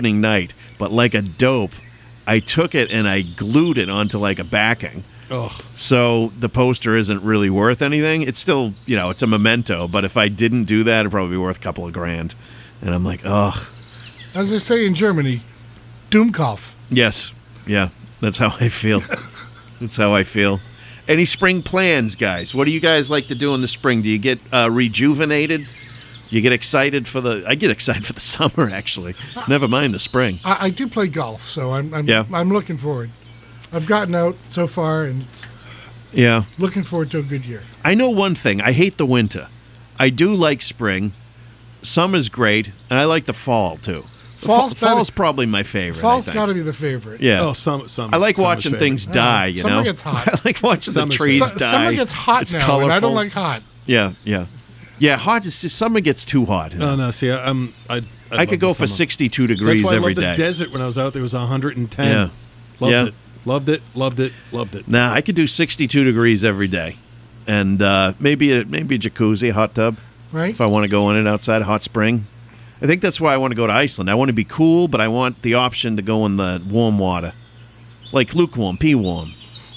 opening night, but like a dope, I took it and I glued it onto like a backing. Oh. So the poster isn't really worth anything. It's still, it's a memento. But if I didn't do that, it'd probably be worth a couple of grand. And I'm like, ugh. As they say in Germany, Doomkopf. Yes. Yeah. That's how I feel. That's how I feel. Any spring plans, guys? What do you guys like to do in the spring? Do you get rejuvenated? You get excited I get excited for the summer, actually. Never mind the spring. I do play golf, so I'm looking forward. I've gotten out so far, and looking forward to a good year. I know one thing. I hate the winter. I do like spring. Summer's great, and I like the fall, too. Fall's probably my favorite. Fall's got to be the favorite. Yeah. Oh, summer. I like watching things die, you know? Summer gets hot. I like watching the trees die. Summer gets hot it's now, colorful. and I don't like hot. Yeah. Yeah, hot is just, summer gets too hot. Oh, no, see, I could go for 62 degrees That's why every I loved day. the desert when I was out there. It was 110. Yeah. Loved it. Nah, I could do 62 degrees every day. And maybe a jacuzzi, a hot tub. Right. If I want to go in it outside, a hot spring. I think that's why I want to go to Iceland. I want to be cool, but I want the option to go in the warm water. Like lukewarm, pee warm.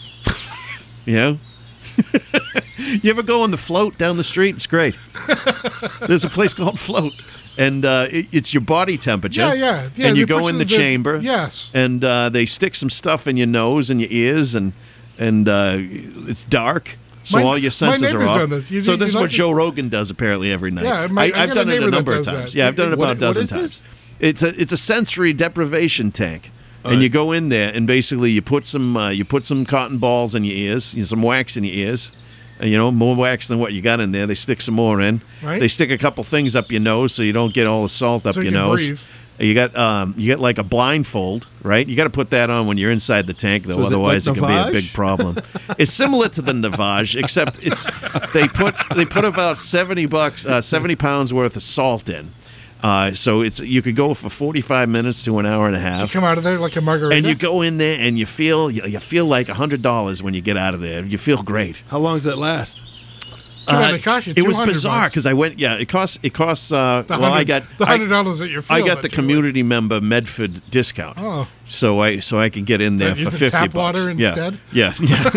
You know? You ever go on the Float down the street? It's great. There's a place called Float. And it's your body temperature. Yeah. And you go in the chamber. Yes. And they stick some stuff in your nose and your ears, and it's dark. So all your senses are off. This is what Joe Rogan does apparently every night. Yeah, I've done it a number of times. That. Yeah, I've done it about a dozen times. It's a sensory deprivation tank. And you go in there, and basically you put some cotton balls in your ears, some wax in your ears, and more wax than what you got in there. They stick some more in. Right. They stick a couple things up your nose so you don't get all the salt up your nose. Breathe. You get like a blindfold, right? You got to put that on when you're inside the tank, though. Otherwise, it can be a big problem. It's similar to the Navage, except they put about $70, 70 pounds worth of salt in. So you could go for 45 minutes to an hour and a half. You come out of there like a margarita. And you go in there and you feel like $100 when you get out of there. You feel great. How long does that last? It was bizarre because I went. Yeah, it costs. I got the $100 that you're. I got the community member Medford discount. Oh, so I can get in there for $50. Tap water instead. Yeah.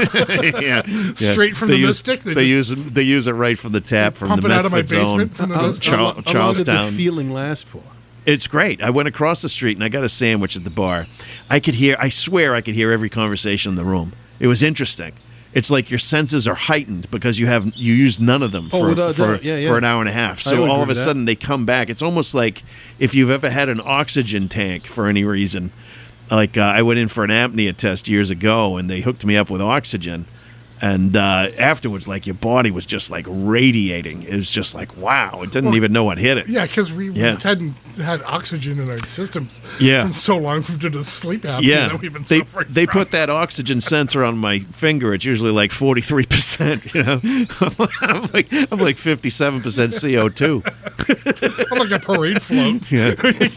Straight from the Mystic. They use it right from the tap from the Medford Medford zone. From the Mystic. Charlestown. How long did the feeling last for? It's great. I went across the street and I got a sandwich at the bar. I swear I could hear every conversation in the room. It was interesting. It's like your senses are heightened because you use none of them for an hour and a half. So all of a sudden they come back. It's almost like if you've ever had an oxygen tank for any reason. Like I went in for an apnea test years ago and they hooked me up with oxygen. And afterwards, like your body was just like radiating. It was just like, wow, it didn't even know what hit it. Yeah, because we hadn't had oxygen in our systems for so long due to sleep apnea that we've been suffering They from. put that oxygen sensor on my finger. It's usually like 43%. I'm like 57% CO2. I'm like a parade float. Yeah.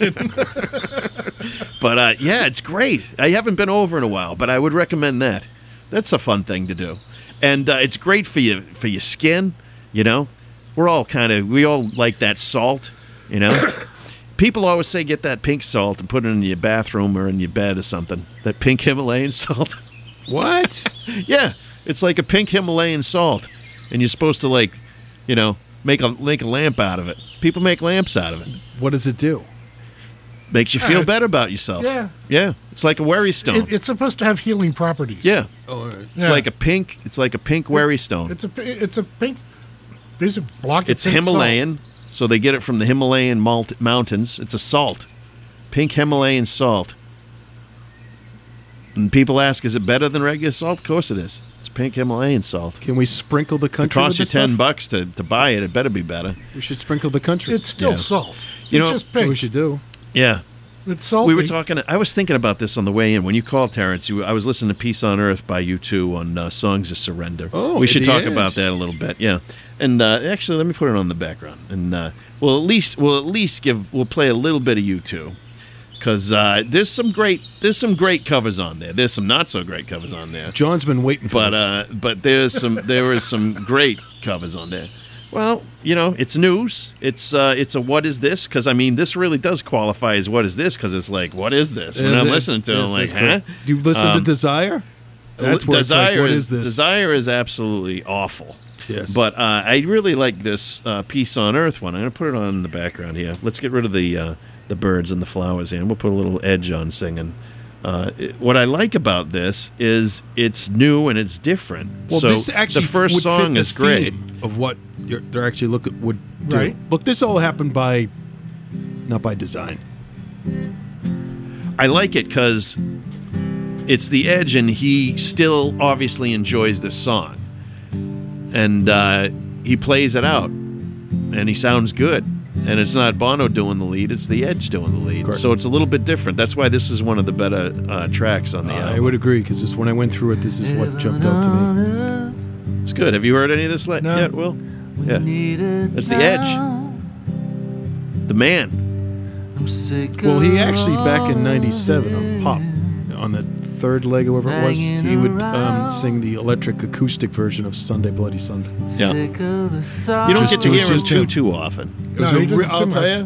But it's great. I haven't been over in a while, but I would recommend that. That's a fun thing to do. And it's great for your skin, We all like that salt, People always say get that pink salt and put it in your bathroom or in your bed or something. That pink Himalayan salt. What? Yeah, it's like a pink Himalayan salt. And you're supposed to make a lamp out of it. People make lamps out of it. What does it do? Makes you feel better about yourself. Yeah. It's like a worry stone. It's supposed to have healing properties. Yeah. Oh, all right. It's like a pink. It's like a pink worry stone. It's a pink. There's a block. It's Himalayan, so they get it from the Himalayan mountains. It's a salt, pink Himalayan salt. And people ask, is it better than regular salt? Of course it is. It's pink Himalayan salt. Can we sprinkle the country? It costs you with $10 to buy it. It better be better. We should sprinkle the country. It's still salt. It's just pink. What we should do. Yeah. It's salty. We were talking. I was thinking about this on the way in when you called, Terrence. I was listening to "Peace on Earth" by U2 on Songs of Surrender. Oh, we should talk about that a little bit. Yeah, and actually, let me put it on the background, and we'll play a little bit of U2 because there's some great covers on there. There's some not so great covers on there. John's been waiting for but there is some great covers on there. Well, you know, it's news. It's a what is this? Because I mean, this really does qualify as what is this? Because it's like, what is this? When I'm listening to it, I'm like, huh? Do you listen to Desire? That's where Desire it's like, what is this? Desire is absolutely awful. Yes. But I really like this Peace on Earth one. I'm going to put it on in the background here. Let's get rid of the birds and the flowers here, and we'll put a little edge on singing. What I like about this is it's new and it's different. Well, so this actually the first song is great. Of what they're actually would do. Right. Look, this all happened not by design. I like it because it's the Edge, and he still obviously enjoys this song, and he plays it out, and he sounds good. And it's not Bono doing the lead; it's the Edge doing the lead. Correct. So it's a little bit different. That's why this is one of the better tracks on the album. I would agree because when I went through it, this is what jumped out to me. It's good. Have you heard any of this yet, Will? Yeah, that's the Edge, the man. Well, he actually back in '97 on Pop, on the third leg or whatever it was, he would sing the electric acoustic version of Sunday Bloody Sunday. Yeah, you don't get to hear him too often. I'll tell you.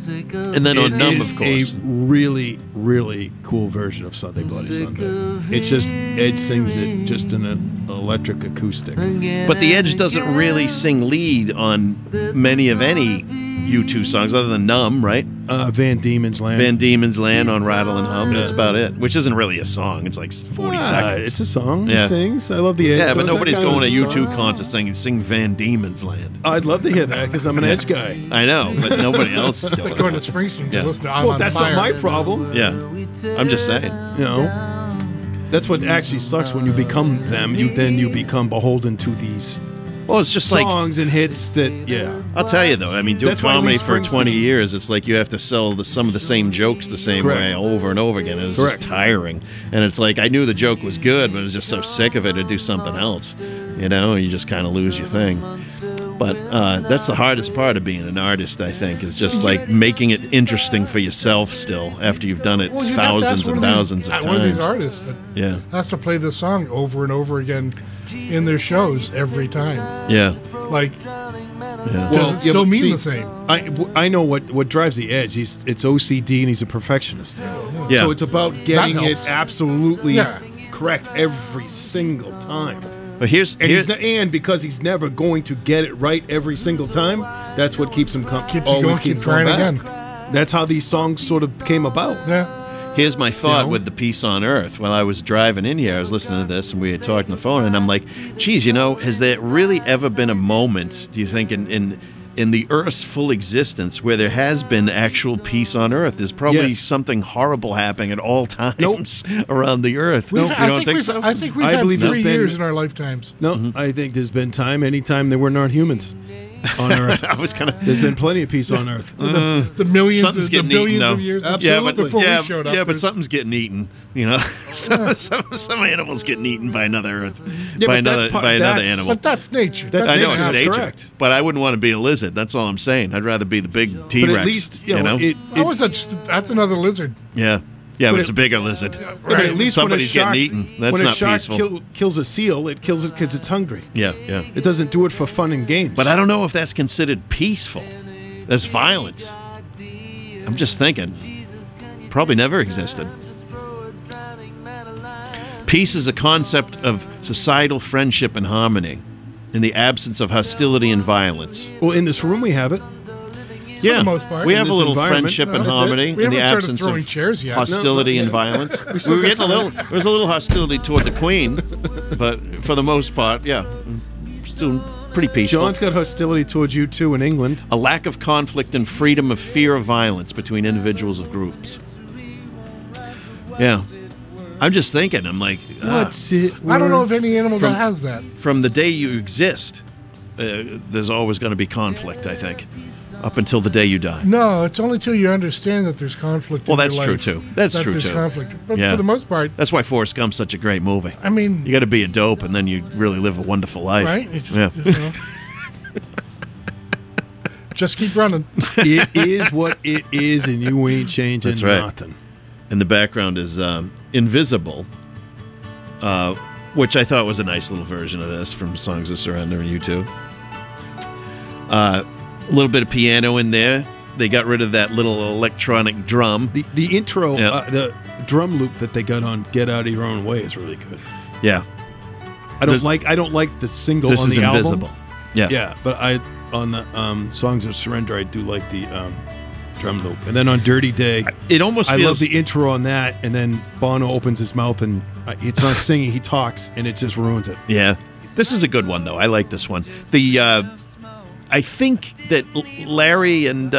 And then on Numb, of course, a really, really cool version of Sunday Bloody Sunday. It's just Edge sings it just in an electric acoustic. But the Edge doesn't really sing lead on many of any U2 songs other than Numb, right? Van Diemen's Land. Van Diemen's Land on Rattle and Hum. That's about it. Which isn't really a song. It's like 40 seconds. It's a song. He sings. I love the Edge. Yeah, but nobody's going to U2 concerts saying sing Van Diemen's Land. I'd love to hear that because I'm an Edge guy. I know, but nobody else is It's doing like going to Springsteen to listen to I'm Well, on that's Fire. not my problem. Yeah, I'm just saying. You know, that's what actually sucks when you become them. You become beholden to these Well, it's just like songs and hits that. I'll tell you though. I mean, doing That's why comedy Lee for 20 Springsteen- years, it's like you have to sell some of the same jokes the same Correct. way over and over again. It's just tiring, and it's like I knew the joke was good, but I was just so sick of it to do something else. You know, you just kind of lose your thing. But that's the hardest part of being an artist, I think, is just like making it interesting for yourself still after you've done it thousands and thousands of times. One of these artists that has to play this song over and over again in their shows every time. Yeah. Like, yeah. does it still mean the same? I know what drives the Edge. It's OCD and he's a perfectionist. Yeah. So it's about getting it helps. absolutely correct every single time. But And because he's never going to get it right every single time, that's what keeps him Keep trying again. That's how these songs sort of came about. Yeah. Here's my thought with the Peace on Earth. While I was driving in here, I was listening to this, and we had talked on the phone, and I'm like, geez, you know, has there really ever been a moment, do you think, in the Earth's full existence where there has been actual peace on Earth? There's probably something horrible happening at all times around the Earth. You don't think so? I think we've had 3 years in our lifetimes. No, I think there's been anytime there were not humans on Earth. There's been plenty of peace on Earth. The millions, Something's getting eaten, billions though. of years Absolutely. before we showed up. Yeah, but something's getting eaten. You know, some animals getting eaten by another animal. But that's nature. I know it's nature, correct. but I wouldn't want to be a lizard. That's all I'm saying. I'd rather be the big T-Rex. But at least you know. That's another lizard. Yeah, but it's a bigger lizard. But at least somebody's when a shark, getting eaten. That's when not a shark peaceful. kills a seal, it kills it because it's hungry. Yeah. It doesn't do it for fun and games. But I don't know if that's considered peaceful. That's violence. I'm just thinking. Probably never existed. Peace is a concept of societal friendship and harmony in the absence of hostility and violence. Well, in this room we have it. Yeah, the most part. we In have a this little environment. friendship and That's it. harmony We in the haven't started absence throwing of chairs yet. hostility and violence. We were getting there was a little hostility toward the Queen, but for the most part, still pretty peaceful. John's got hostility towards you too in England. A lack of conflict and freedom of fear of violence between individuals of groups. Yeah. I'm just thinking, I'm like, What's it? I don't know of any animal that has that. from the day you exist, there's always going to be conflict, I think, up until the day you die. No, it's only till you understand that there's conflict. Well, in that's your true, life too. That's that true, there's too. Conflict, but Yeah. for the most part, That's why Forrest Gump's such a great movie. I mean, You got to be a dope, and then you really live a wonderful life. right? It just, you know. Just keep running. It is what it is, and you ain't changing That's right. nothing. And the background is Invisible, which I thought was a nice little version of this from Songs of Surrender and U2. A little bit of piano in there. They got rid of that little electronic drum. The intro, the drum loop that they got on "Get Out of Your Own Way" is really good. Yeah, I don't like the single on the album. This is Invisible. Yeah, but on the Songs of Surrender, I do like the drum loop. And then on Dirty Day, it almost I feels... love the intro on that. And then Bono opens his mouth and it's not singing; he talks, and it just ruins it. Yeah, this is a good one though. I like this one. I think that Larry and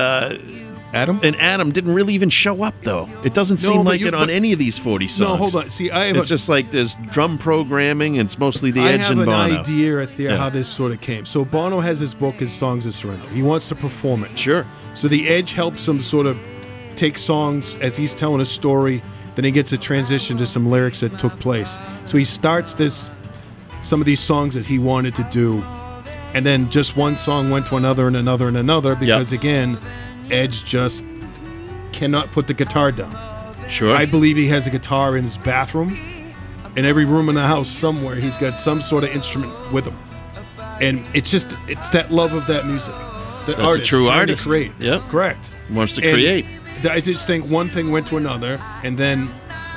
Adam didn't really even show up, though. It doesn't seem like it on any of these 40 songs. No, hold on. See, it's just like there's drum programming. And it's mostly the Edge and Bono. I have an idea how this sort of came. So Bono has his book, his Songs of Surrender. He wants to perform it. Sure. So the Edge helps him sort of take songs as he's telling a story. Then he gets a transition to some lyrics that took place. So he starts some of these songs that he wanted to do. And then just one song went to another and another and another because, again, Edge just cannot put the guitar down. Sure. I believe he has a guitar in his bathroom. In every room in the house somewhere, he's got some sort of instrument with him. And it's that love of that music. That's a true artist. To create. Yep. Correct. Wants to create. I just think one thing went to another. And then,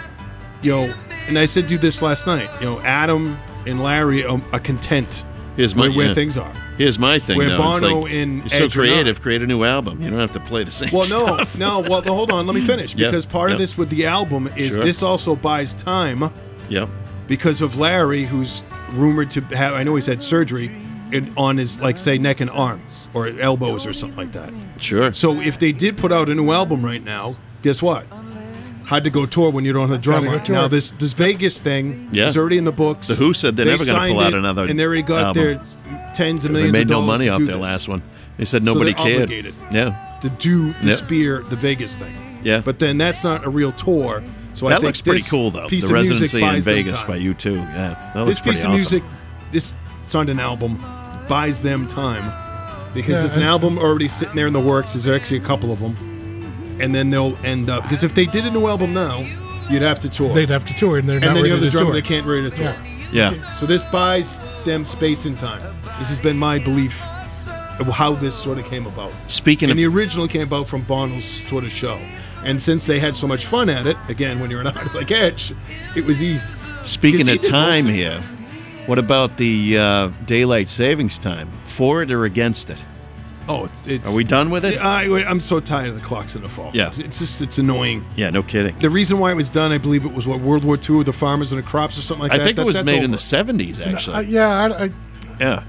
and I said to you this last night, Adam and Larry are content. Where things are. Here's my thing, where though. Bono it's and you're so creative, create a new album. You don't have to play the same stuff. Well, hold on. Let me finish. Because part of this with the album is this also buys time. Yep. Because of Larry, who's rumored to have, I know he's had surgery on his, say, neck and arm or elbows or something like that. Sure. So if they did put out a new album right now, guess what? Hard to go tour when you don't have a drummer. Now this Vegas thing is already in the books. The Who said they're never going to pull out another album. And they already got their tens of millions of dollars. They made no money off their last one. They said nobody cared. Obligated to do the Vegas thing. Yeah. But then that's not a real tour. So that looks pretty cool, though. The residency in Vegas by U2. Yeah. That looks pretty awesome. This piece of music, it's not an album, buys them time. Because there's an album already sitting there in the works. There's actually a couple of them. And then they'll end up, because if they did a new album now, you'd have to tour. They'd have to tour, and they're not ready to tour. And then you have the drummer that can't ready to tour. Yeah. So this buys them space and time. This has been my belief of how this sort of came about. And the original came about from Bono's sort of show. And since they had so much fun at it, again, when you're an artist like Edge, it was easy. Speaking of time here, what about the daylight savings time? For it or against it? Oh, it's. Are we done with it? I'm so tired of the clocks in the fall. Yeah. It's annoying. Yeah, no kidding. The reason why it was done, I believe it was World War II, the farmers and the crops or something like that. I think it was made in the 70s, actually. Yeah.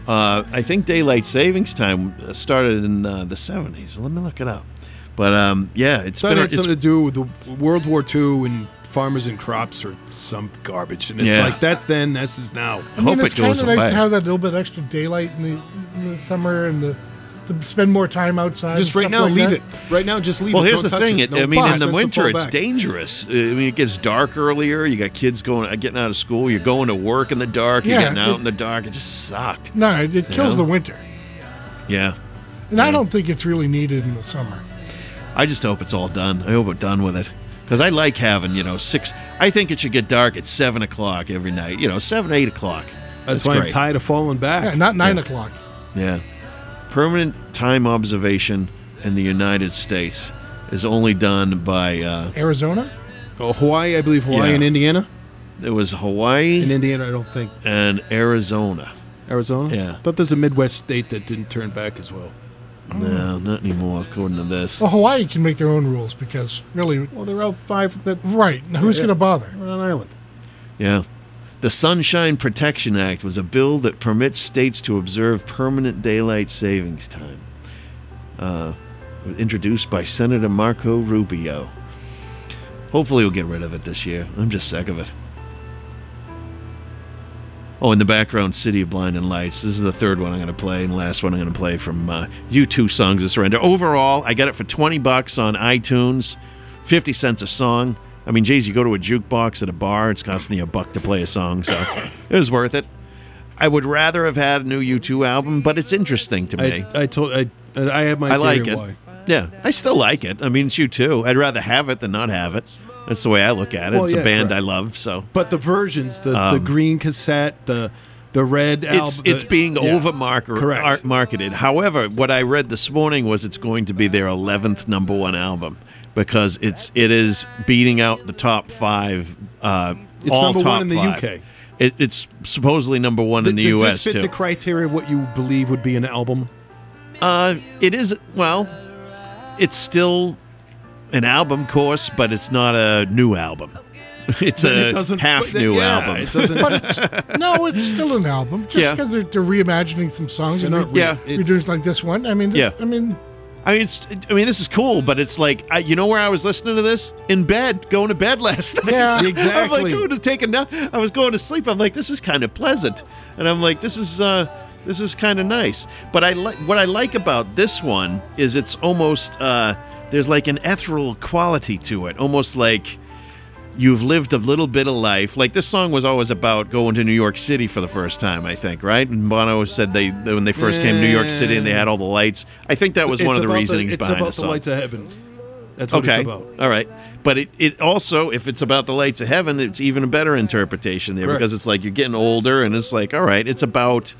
I think daylight savings time started in the 70s. Let me look it up. But, it's been... It had something to do with the World War II and farmers and crops or some garbage. And it's like, that's then, this is now. I hope it goes away. It's kind of nice to have that little bit extra daylight in the summer and to spend more time outside. Just right now, leave it. Right now, just leave it. Well, here's the thing. In the winter, it's dangerous. I mean, it gets dark earlier. You got kids getting out of school. You're going to work in the dark. You're getting out in the dark. It just sucked. No, it kills the winter. Yeah. And I don't think it's really needed in the summer. I just hope it's all done. I hope we're done with it. Because I like having, 6. I think it should get dark at 7 o'clock every night. 7, 8 o'clock. That's why I'm tired of falling back. Yeah, not 9 o'clock. Yeah. Permanent time observation in the United States is only done by... Arizona? Oh, Hawaii, I believe. Hawaii and Indiana? It was Hawaii. And Indiana, I don't think. And Arizona. Arizona? Yeah. I thought there's a Midwest state that didn't turn back as well. No, not anymore, according to this. Well, Hawaii can make their own rules because, really... Well, they're out 5... Right. Who's going to bother? We're on an island. Yeah. The Sunshine Protection Act was a bill that permits states to observe permanent daylight savings time. Introduced by Senator Marco Rubio. Hopefully we'll get rid of it this year. I'm just sick of it. Oh, in the background, City of Blinding Lights. This is the third one I'm going to play, and the last one I'm going to play from U2 Songs of Surrender. Overall, I got it for $20 on iTunes, 50 cents a song. I mean, geez, you go to a jukebox at a bar, it's costing you $1 to play a song, so it was worth it. I would rather have had a new U2 album, but it's interesting to me. I have my theory like it. Why. Yeah, I still like it. I mean, it's U2. I'd rather have it than not have it. That's the way I look at it. It's a band I love. So, but the versions, the green cassette, the the red album. It's being marketed. However, what I read this morning was it's going to be their 11th number one album because it is beating out the top 5. It's all number top 1 in the 5. UK. It's supposedly number 1 in the US Does this fit the criteria of what you believe would be an album? It is. Well, it's still an album, of course, but it's not a new album. It's a half-new album. It doesn't. It's still an album. Just because they're reimagining some songs and we're doing like this one. I mean, this is cool, but it's like, you know where I was listening to this? In bed, going to bed last night. Yeah, I'm exactly. like, I was going to sleep. I'm like, this is kind of pleasant, and I'm like, this is kind of nice. But what I like about this one is it's almost there's like an ethereal quality to it, almost like you've lived a little bit of life. Like this song was always about going to New York City for the first time, I think, right? And Bono said when they first came to New York City and they had all the lights. I think that was one of the reasonings behind the song. It's about the lights of heaven. That's what it's about. All right. But it also, if it's about the lights of heaven, it's even a better interpretation there. Correct. Because it's like you're getting older and it's like, all right, it's about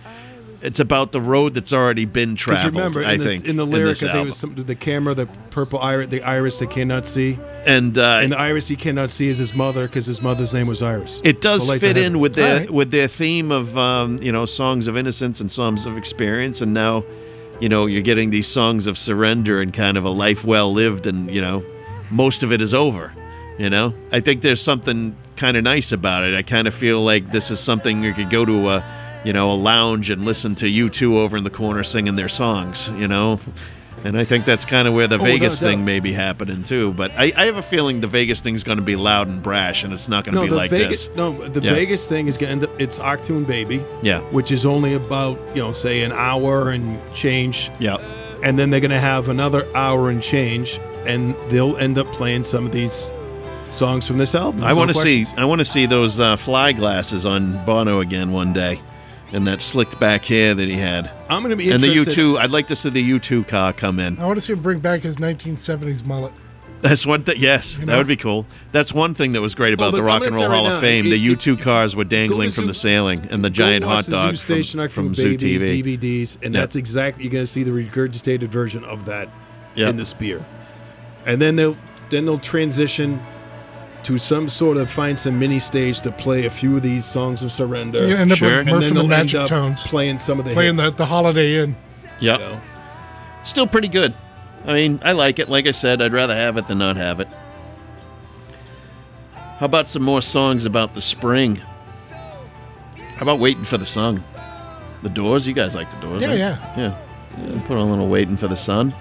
the road that's already been traveled. Remember, I think in the lyric, I think it was the camera, the purple iris, the iris they cannot see, and the iris he cannot see is his mother because his mother's name was Iris. It does fit in with their theme of songs of innocence and songs of experience, and now you're getting these songs of surrender and kind of a life well lived, and most of it is over. I think there's something kind of nice about it. I kind of feel like this is something you could go to a lounge and listen to U2 over in the corner singing their songs, And I think that's kind of where the Vegas thing may be happening, too. But I have a feeling the Vegas thing's going to be loud and brash, and it's not going to be like this. No, the Vegas thing is going to end up, it's Achtung Baby, which is only about, say, an hour and change. Yeah. And then they're going to have another hour and change, and they'll end up playing some of these songs from this album. I want to see those fly glasses on Bono again one day. And that slicked back hair that he had. I'm going to be interested. And the U2, I'd like to see the U2 car come in. I want to see him bring back his 1970s mullet. That's one thing. Yes, that would be cool. That's one thing that was great about the Rock and Roll Hall of Fame. The U2 cars were dangling from the ceiling, and the giant hot dog from Zoo TV. DVDs, and that's exactly, you're going to see the regurgitated version of that in the Spear. And then they'll transition to find some mini stage to play a few of these songs of surrender. Yeah, and then the Magic Tones playing some of the hits. the Holiday Inn. Yeah, still pretty good. I mean, I like it. Like I said, I'd rather have it than not have it. How about some more songs about the spring? How about Waiting for the Sun? The Doors. You guys like the Doors? Yeah, right? Yeah. Put on a little Waiting for the Sun.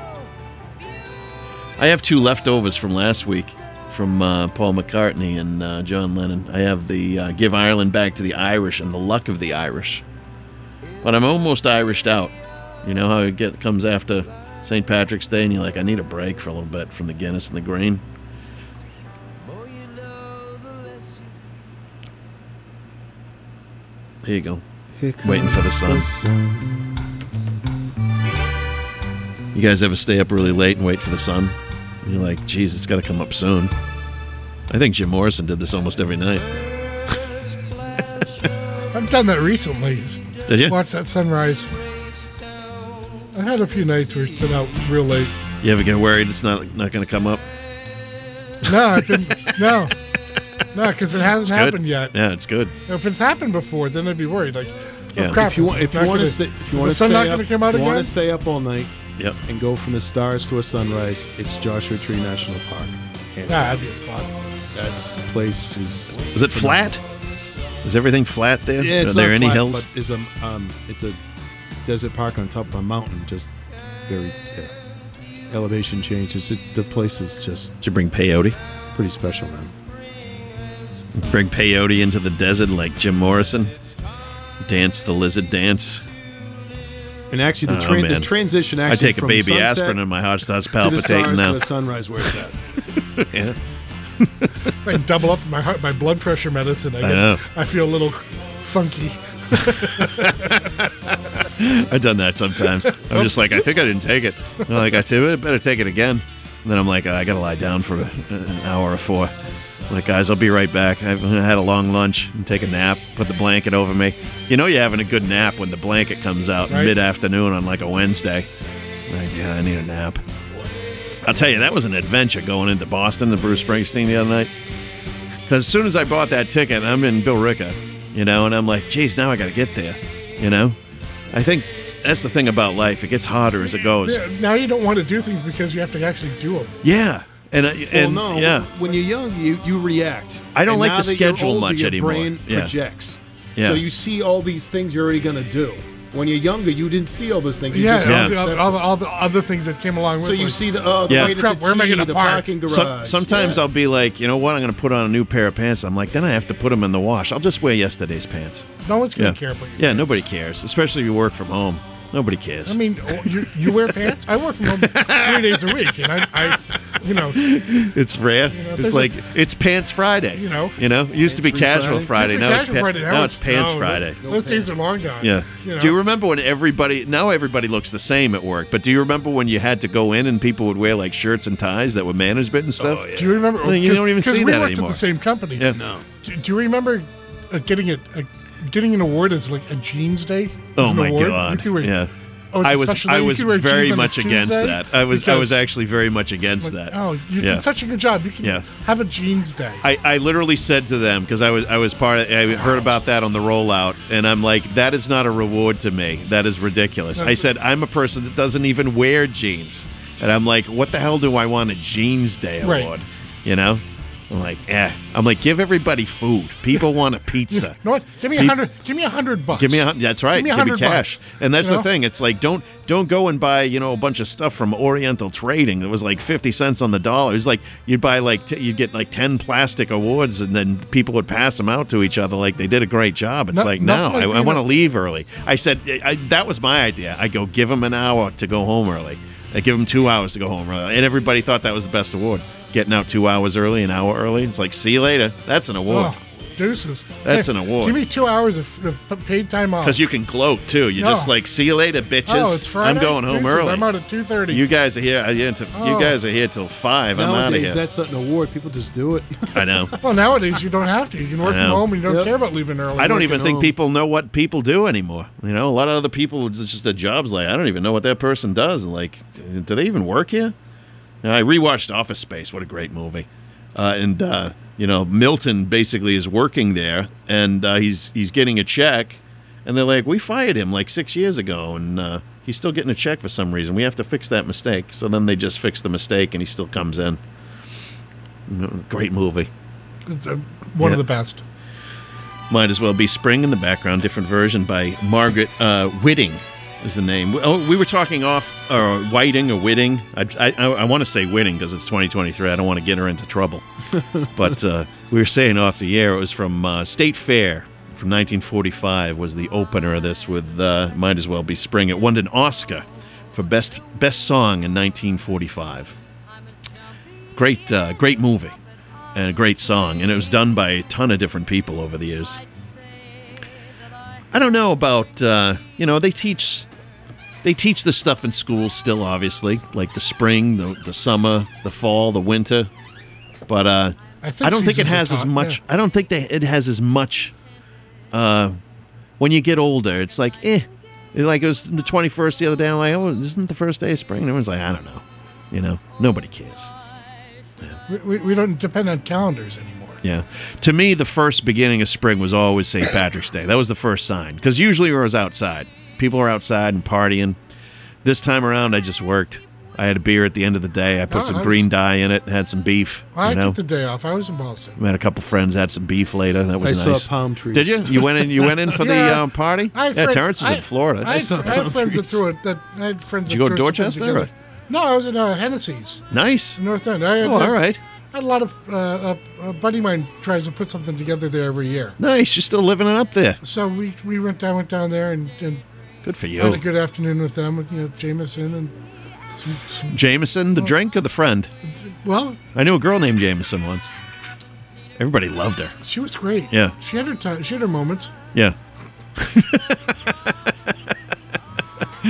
I have 2 leftovers from last week. From Paul McCartney and John Lennon. I have the Give Ireland Back to the Irish and The Luck of the Irish. But I'm almost Irished out. You know how it comes after St. Patrick's Day and you're like, I need a break for a little bit from the Guinness and the grain. Here you go. Waiting for the Sun. You guys ever stay up really late and wait for the sun? You're like, geez, it's got to come up soon. I think Jim Morrison did this almost every night. I've done that recently. Did you? Watch that sunrise. I've had a few nights where it's been out real late. You ever get worried it's not going to come up? No, no, because it hasn't happened yet. Yeah, it's good. If it's happened before, then I'd be worried. Like, crap, if you want to stay up all night. Yep. And go from the stars to a sunrise, it's Joshua Tree National Park. That'd be a spot. That place is... Is it flat? Is everything flat there? Yeah, it's Are there not any flat, hills? But it's a desert park on top of a mountain, just very elevation changes. The place is just... Did you bring peyote? Pretty special, man. Bring peyote into the desert like Jim Morrison? Dance the lizard dance? And actually, the transition actually I take a from baby aspirin and my heart starts palpitating now. To the sunrise, where it's at. Yeah. I double up my blood pressure medicine. I know. I feel a little funky. I've done that sometimes. I'm just like, I think I didn't take it. I'm like, I better take it again. And then I'm like, I got to lie down for an hour or 4. Like, guys, I'll be right back. I've had a long lunch and take a nap, put the blanket over me. You know you're having a good nap when the blanket comes out mid-afternoon on like a Wednesday. Like, yeah, I need a nap. I'll tell you, that was an adventure going into Boston to Bruce Springsteen the other night. Because as soon as I bought that ticket, I'm in Billerica, and I'm like, geez, now I got to get there, I think that's the thing about life. It gets harder as it goes. Yeah, now you don't want to do things because you have to actually do them. Yeah. When you're young, you react. I don't like to schedule much anymore. Your brain projects. So you see all these things you're already going to do. When you're younger, you didn't see all those things. All the other things that came along with it. So you see we're making a parking garage. Sometimes I'll be like, you know what, I'm going to put on a new pair of pants. I'm like, then I have to put them in the wash. I'll just wear yesterday's pants. No one's going to care about your pants. Nobody cares, especially if you work from home. Nobody cares. I mean, you wear pants? I work from home 3 days a week, and I It's rare. It's like it's Pants Friday. It used to be Casual Friday. Now it's Pants Friday. Those days are long gone. Yeah. Do you remember when everybody looks the same at work? But do you remember when you had to go in and people would wear like shirts and ties that were management and stuff? Oh, yeah. Do you remember? Well, you don't even see that anymore. We worked at the same company. Yeah. No. Do you remember getting an award as like a jeans day? Oh my God! Yeah. I was very much against that. I was actually very much against that. Oh, you did such a good job. You can have a jeans day. I literally said to them, because I was part of, I heard about that on the rollout, and I'm like, that is not a reward to me. That is ridiculous. I said, I'm a person that doesn't even wear jeans, and I'm like, what the hell do I want a jeans day award? I'm like, give everybody food. People want a pizza. You know what? Give me $100. Give me $100. That's right. Give me cash. And that's the thing. It's like don't go and buy a bunch of stuff from Oriental Trading that was like 50 cents on the dollar. It's like you'd buy you'd get like 10 plastic awards, and then people would pass them out to each other like they did a great job. It's I want to leave early. I said that was my idea. I go give them an hour to go home early. I give them 2 hours to go home early, and everybody thought that was the best award. Getting out 2 hours early, an hour early. It's like, see you later. That's an award. Oh, deuces. That's an award. Give me 2 hours of paid time off. Because you can gloat, too. You're just like, see you later, bitches. Oh, it's Friday. I'm going home deuces. early. I'm out at 2:30. You guys are here. You guys are here till 5. I'm out of here. That's not an award. People just do it. I know. Well, nowadays you don't have to. You can work from home and you don't care about leaving early. I don't even think people know what people do anymore. A lot of other people, it's just their jobs. Like, I don't even know what that person does. Like, do they even work here? I rewatched Office Space. What a great movie. Milton basically is working there, and he's getting a check, and they're like, we fired him like 6 years ago, and he's still getting a check for some reason. We have to fix that mistake. So then they just fix the mistake, and he still comes in. Great movie. It's one of the best. Might as well be Spring in the background, different version by Margaret Whiting. Is the name. We were talking Whiting or Whiting. I want to say Whiting because it's 2023. I don't want to get her into trouble. But we were saying off the air, it was from State Fair from 1945 was the opener of this with Might as well be Spring. It won an Oscar for best song in 1945. Great movie and a great song. And it was done by a ton of different people over the years. I don't know about, they teach this stuff in schools still, obviously, like the spring, the summer, the fall, the winter. But I don't think it has as much. Yeah. I don't think that it has as much. When you get older, it's like, Like it was the 21st the other day. I'm like, oh, isn't it the first day of spring? And everyone's like, I don't know. Nobody cares. Yeah. We don't depend on calendars anymore. Yeah. To me, the first beginning of spring was always St. Patrick's Day. That was the first sign. Because usually I was outside. People were outside and partying. This time around, I just worked. I had a beer at the end of the day. I put some green dye in it, had some beef. I took the day off. I was in Boston. Met a couple friends, had some beef later. That was nice. I saw palm trees. Did you? You went in for the party? Terrence is in Florida. I had friends that threw it. I had friends. Did you go to Dorchester? No, I was at Hennessy's. Nice. North End. All right. I had a lot of a buddy of mine tries to put something together there every year. Nice, you're still living it up there. So we went down there and good for you. Had a good afternoon with them, with Jameson and some Jameson, the drink or the friend? Well, I knew a girl named Jameson once. Everybody loved her. She was great. Yeah, she had her time. She had her moments. Yeah.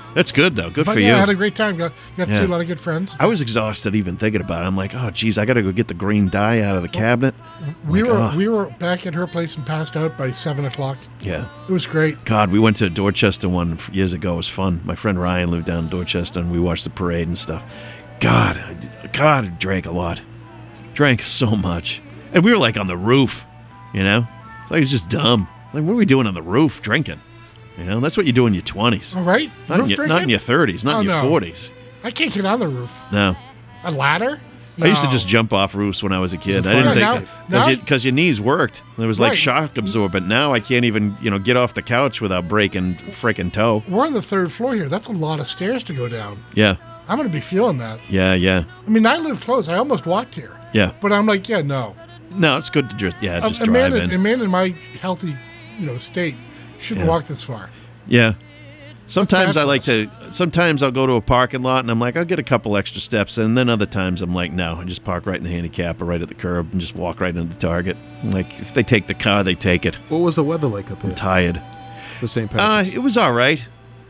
That's good, though. Good but for yeah, you. I had a great time. Got to see a lot of good friends. I was exhausted even thinking about it. I'm like, oh, geez, I got to go get the green dye out of the cabinet. We were back at her place and passed out by 7 o'clock. Yeah. It was great. God, we went to Dorchester one years ago. It was fun. My friend Ryan lived down in Dorchester, and we watched the parade and stuff. God, I drank a lot. Drank so much. And we were like on the roof, you know? It's like it was just dumb. Like, what are we doing on the roof drinking? You know, that's what you do in your 20s. All right. Not in your 30s, not in your 40s. I can't get on the roof. No. A ladder? No. I used to just jump off roofs when I was a kid. I didn't think because your knees worked. There was like shock absorbent. Now I can't even get off the couch without breaking frickin' toe. We're on the 3rd floor here. That's a lot of stairs to go down. Yeah. I'm going to be feeling that. Yeah, yeah. I mean, I live close. I almost walked here. Yeah. But I'm like, no. No, it's good to just drive in. A man in my healthy, state shouldn't walk this far. Yeah. Sometimes sometimes I'll go to a parking lot and I'm like, I'll get a couple extra steps. And then other times I'm like, no, I just park right in the handicap or right at the curb and just walk right into Target. I'm like, if they take the car, they take it. What was the weather like up here? I'm tired. For St. Patrick's? It was all right.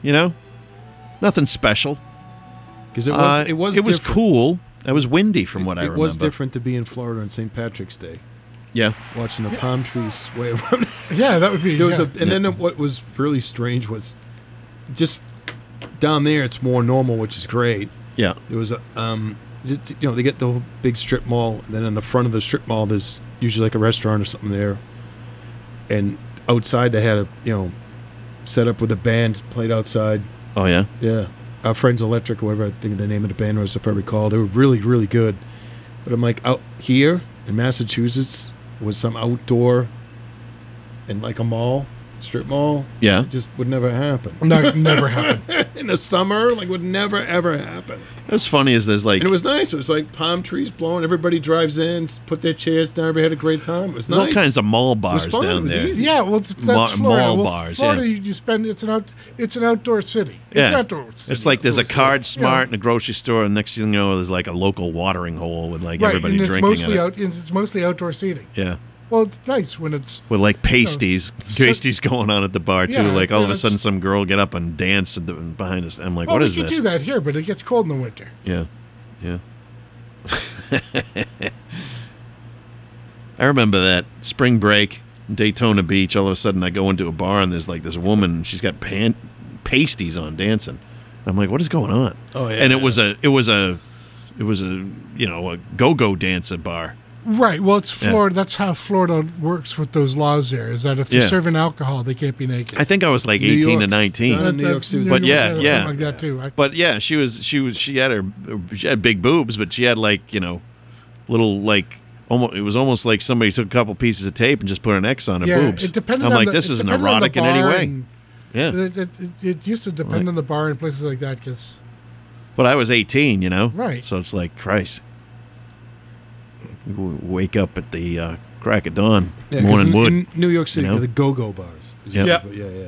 Nothing special. Because it was cool. It was windy from what I remember. It was different to be in Florida on St. Patrick's Day. Yeah. Watching the palm trees sway around. Yeah, that would be. Then what was really strange was just down there it's more normal, which is great. Yeah. There was they get the whole big strip mall, and then in the front of the strip mall there's usually like a restaurant or something there. And outside they had a set up with a band played outside. Oh yeah? Yeah. Our Friends Electric, or whatever I think the name of the band was, if I recall. They were really, really good. But I'm like, out here in Massachusetts was some outdoor and like a mall, strip mall. Yeah. It just would never happen. No, never happen. In the summer, would never, ever happen. What's funny is there's like... And it was nice. It was like palm trees blowing. Everybody drives in, put their chairs down. Everybody had a great time. It was nice. There's all kinds of mall bars down there. Easy. Yeah, well, that's Florida. Mall bars, Florida, you spend... It's an outdoor city. It's an outdoor city. It's like there's a Card Smart and a grocery store, and next thing you know, there's like a local watering hole with like everybody drinking in it. It's mostly outdoor seating. Yeah. Well, it's nice when it's... With like pasties. Pasties going on at the bar, too. Like all of a sudden some girl get up and dance behind us. I'm like, what is this? We could do that here, but it gets cold in the winter. Yeah. Yeah. I remember that. Spring break, Daytona Beach. All of a sudden I go into a bar and there's like this woman, and she's got pasties on dancing. I'm like, what is going on? Oh, yeah. And it was a go-go dancer bar. Right. Well, it's Florida. Yeah. That's how Florida works with those laws there, is that if they're serving alcohol, they can't be naked. I think I was like 18 to 19. New York City. But yeah. Like that too. But yeah, she had big boobs, but she had like, little like it was almost like somebody took a couple pieces of tape and just put an X on her boobs. It depended I'm on like, this isn't erotic in any way. Yeah. It used to depend on the bar and places like that, because. But I was 18, Right. So it's like, Christ. Wake up at the crack of dawn, morning wood. In New York City, the go-go bars. Yeah.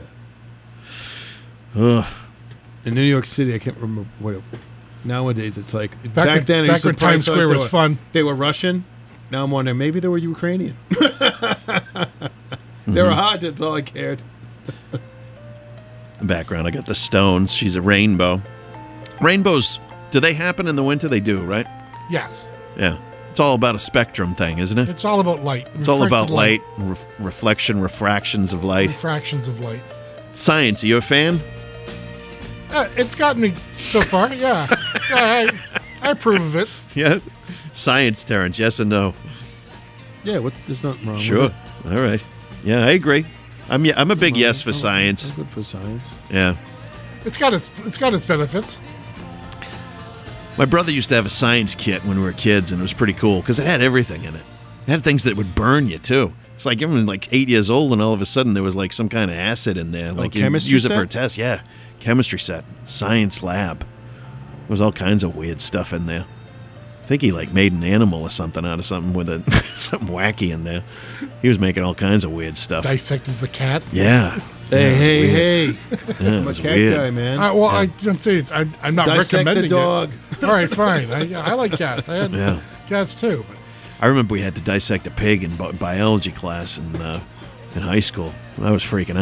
Ugh. In New York City, I can't remember what nowadays it's like. Back then when Times Square was fun. They were Russian. Now I'm wondering, maybe they were Ukrainian. They were hot, that's all I cared. Background, I got the Stones. She's a rainbow. Rainbows, do they happen in the winter? They do, right? Yes. Yeah. It's all about a spectrum thing, isn't it? It's all about light. It's all about light, reflection, refractions of light. Refractions of light. Science, are you a fan? It's gotten me so far, yeah. I approve of it. Yeah. Science, Terrence, yes or no? Yeah, there's nothing wrong with it. Sure. All right. Yeah, I agree. I'm a big yes for science. I'm good for science. Yeah. It's got its benefits. My brother used to have a science kit when we were kids, and it was pretty cool because it had everything in it. It had things that would burn you too. It's like even like 8 years old, and all of a sudden there was like some kind of acid in there. Like you use it for a test. Yeah, chemistry set, science lab. There was all kinds of weird stuff in there. I think he like made an animal or something out of something with something wacky in there. He was making all kinds of weird stuff. Dissected the cat. Yeah. Hey. Yeah, I'm a cat guy, man. I don't say it. I'm not recommending the dog. All right, fine. I like cats. I had cats too. But. I remember we had to dissect a pig in biology class in high school. I was freaking out.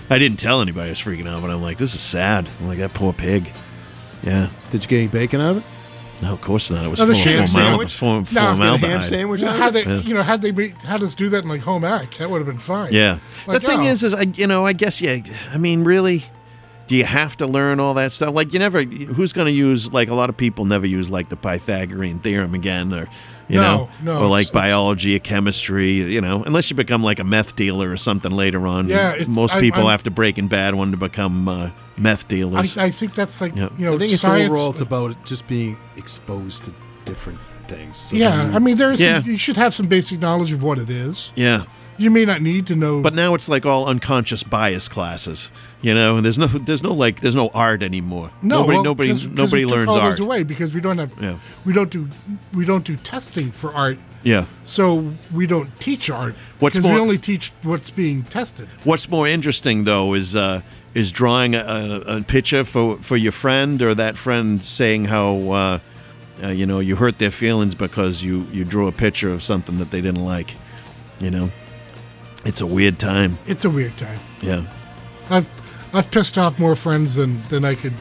I didn't tell anybody I was freaking out, but I'm like, this is sad. I'm like, that poor pig. Yeah. Did you get any bacon out of it? No, of course not. It was formaldehyde. Ham sandwich. Had us do that in like home ec, that would have been fine. Yeah. Like, the thing is, I guess, I mean, really, do you have to learn all that stuff? Like, who's going to use, like, a lot of people never use, like, the Pythagorean theorem again, or, or like biology or chemistry, unless you become like a meth dealer or something later on. Yeah. Most people after Breaking Bad want to become meth dealers. I think that's like, I think it's overall it's about it just being exposed to different things. So I mean, you should have some basic knowledge of what it is. Yeah. You may not need to know. But now it's like all unconscious bias classes, and there's no art anymore. No, nobody learns all art. those away because we don't have we don't do testing for art. Yeah. So we don't teach art because we only teach what's being tested. What's more interesting though is drawing a picture for your friend, or that friend saying how you hurt their feelings because you drew a picture of something that they didn't like. It's a weird time. It's a weird time. Yeah. I've pissed off more friends than I could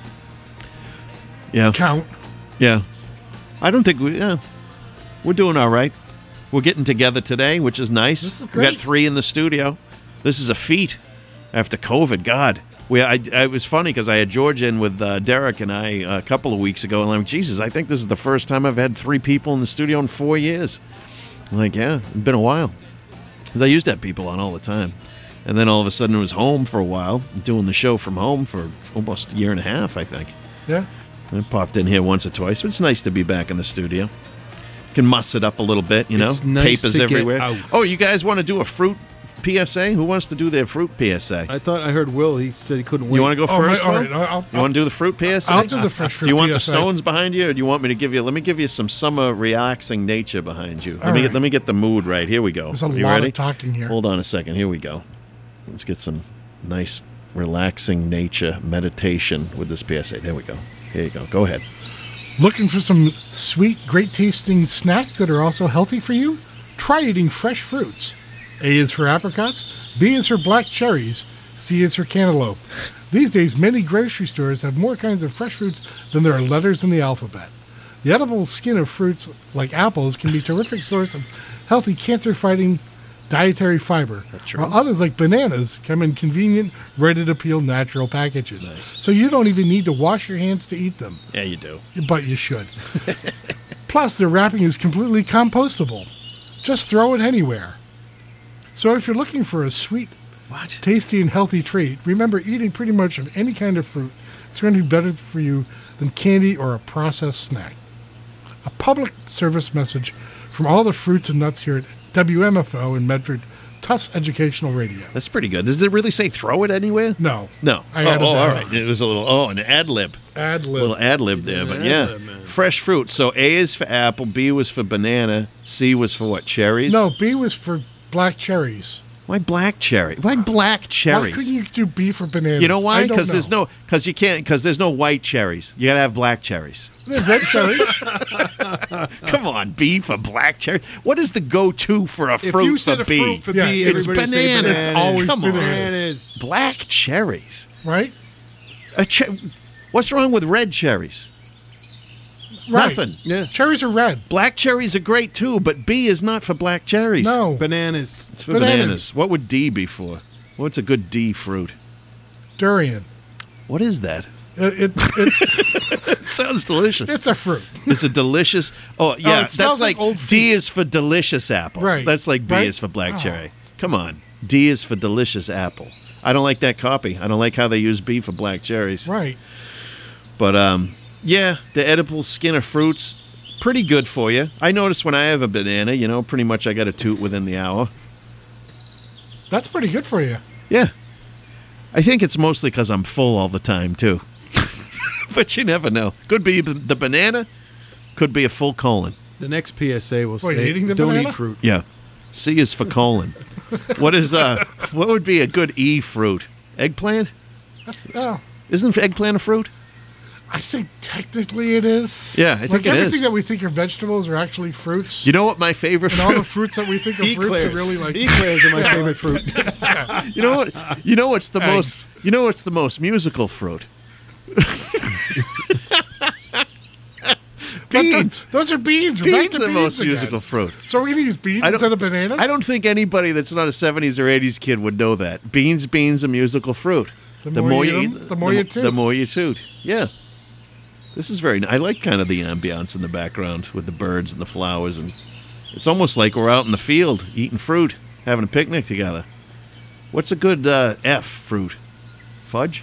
count. Yeah. I don't think we're doing all right. We're getting together today, which is nice. This is great. We got 3 in the studio. This is a feat after COVID. God. It was funny because I had George in with Derek and I a couple of weeks ago, and I'm like, Jesus, I think this is the first time I've had 3 people in the studio in 4 years. I'm like, yeah, it's been a while. Because I used to have people on all the time. And then all of a sudden it was home for a while, doing the show from home for almost a year and a half, I think. Yeah. I popped in here once or twice, but it's nice to be back in the studio. You can muss it up a little bit, It's nice Papers to everywhere. Get out. Oh, you guys want to do a fruit PSA? Who wants to do their fruit PSA? I thought I heard Will. He said he couldn't wait. You want to go first, all Will? right, you want to do the fruit PSA? I'll do the fresh fruit PSA. Do you want the Stones behind you, or do you want me to give you? Let me give you some summer relaxing nature behind you. Let me get the mood right. Here we go. There's a lot of talking here. Hold on a second. Here we go. Let's get some nice relaxing nature meditation with this PSA. There we go. Here you go. Go ahead. Looking for some sweet, great-tasting snacks that are also healthy for you? Try eating fresh fruits. A is for apricots, B is for black cherries, C is for cantaloupe. These days, many grocery stores have more kinds of fresh fruits than there are letters in the alphabet. The edible skin of fruits like apples can be a terrific source of healthy cancer-fighting dietary fiber, while others like bananas come in convenient, ready-to-peel natural packages. Nice. So you don't even need to wash your hands to eat them. Yeah, you do. But you should. Plus, their wrapping is completely compostable. Just throw it anywhere. So if you're looking for a sweet, tasty, and healthy treat, remember eating pretty much of any kind of fruit is going to be better for you than candy or a processed snack. A public service message from all the fruits and nuts here at WMFO in Medford, Tufts Educational Radio. That's pretty good. Does it really say throw it anywhere? No. I added that all right. It was a little, an ad-lib. A little ad-lib there, but yeah. Fresh fruit. So A is for apple, B was for banana, C was for what, cherries? No, B was for black cherries. Why black cherry? Why black cherries? Why couldn't you do B for bananas? You know why? Because there's no white cherries. You gotta have black cherries. There's red cherries. Come on, B for black cherry. What is the go-to for a fruit if you said for B? Fruit for B, it's banana. It's always bananas. Black cherries, right? What's wrong with red cherries? Right. Nothing. Yeah. Cherries are red. Black cherries are great too, but B is not for black cherries. No. Bananas. It's for bananas. What would D be for? What's a good D fruit? Durian. What is that? It sounds delicious. It's a fruit. It's a delicious. Oh yeah, that's like old D is for delicious apple. Right. That's like B is for black cherry. Come on, D is for delicious apple. I don't like that copy. I don't like how they use B for black cherries. Right. But yeah, the edible skin of fruits, pretty good for you. I notice when I have a banana, pretty much I got a toot within the hour. That's pretty good for you. Yeah. I think it's mostly because I'm full all the time, too. But you never know. Could be the banana, could be a full colon. The next PSA will say, eating the don't banana? eat fruit. Yeah. C is for colon. What would be a good E fruit? Eggplant? That's Isn't eggplant a fruit? I think technically it is. Yeah, I think like it is. everything that we think are vegetables are actually fruits. You know what my favorite and all the fruit? fruits that we think are fruits are really like eclairs are my favorite fruit. You know what? You know what's the Eggs. most? You know what's the most musical fruit? Beans. Those are beans. We're Beans back to are the beans most again. musical fruit. So we're gonna use beans I don't- instead of bananas. I don't think anybody that's not a 70s or 80s kid would know that. Beans, a musical fruit. The more you eat 'em, the more you toot. The more you toot. Yeah. This is very. I like kind of the ambiance in the background with the birds and the flowers, and it's almost like we're out in the field eating fruit, having a picnic together. What's a good F fruit? Fudge.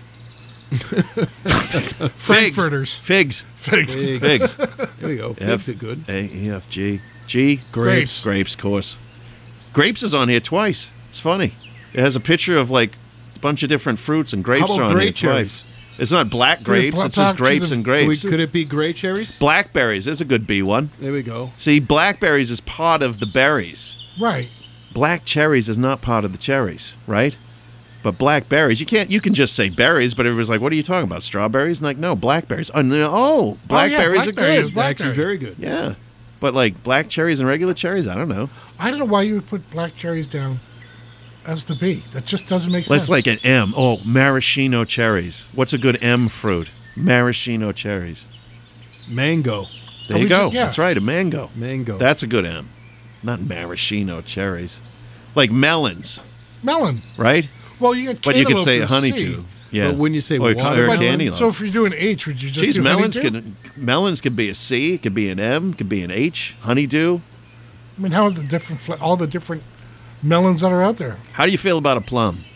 Frankfurters. Figs. Figs. Figs. There we go. Figs are good. A, E, F, G. G. Grapes. Grapes, of course. Grapes is on here twice. It's funny. It has a picture of like a bunch of different fruits, and grapes How are about on gray here cherries? twice. It's not black grapes. black It says grapes boxes and of- grapes. Could it be gray cherries? Blackberries is a good B one. There we go. See, blackberries is part of the berries. Right. Black cherries is not part of the cherries, right? But blackberries, you can just say berries, but everybody's like, what are you talking about? Strawberries? And like, no, blackberries. Oh, blackberries are blackberry good. is black- Actually, very good. Yeah. But like black cherries and regular cherries, I don't know. I don't know why you would put black cherries down as the B. That just doesn't make Let's sense. like an M. Oh, maraschino cherries. What's a good M fruit? Maraschino cherries. Mango. There Oh, you we go. did- yeah. That's right, a mango. Mango. That's a good M. Not maraschino cherries. Like melons, melon. right? Well, you get But you could cantaloupe say as honeydew. C. Yeah. But when you say or watermelon- cantaloupe. So if you're doing H, would you just Geez, do melons honeydew? melons could be a C, it could be an M, it could be an H. Honeydew. I mean, how are the different all the different melons that are out there? How do you feel about a plum?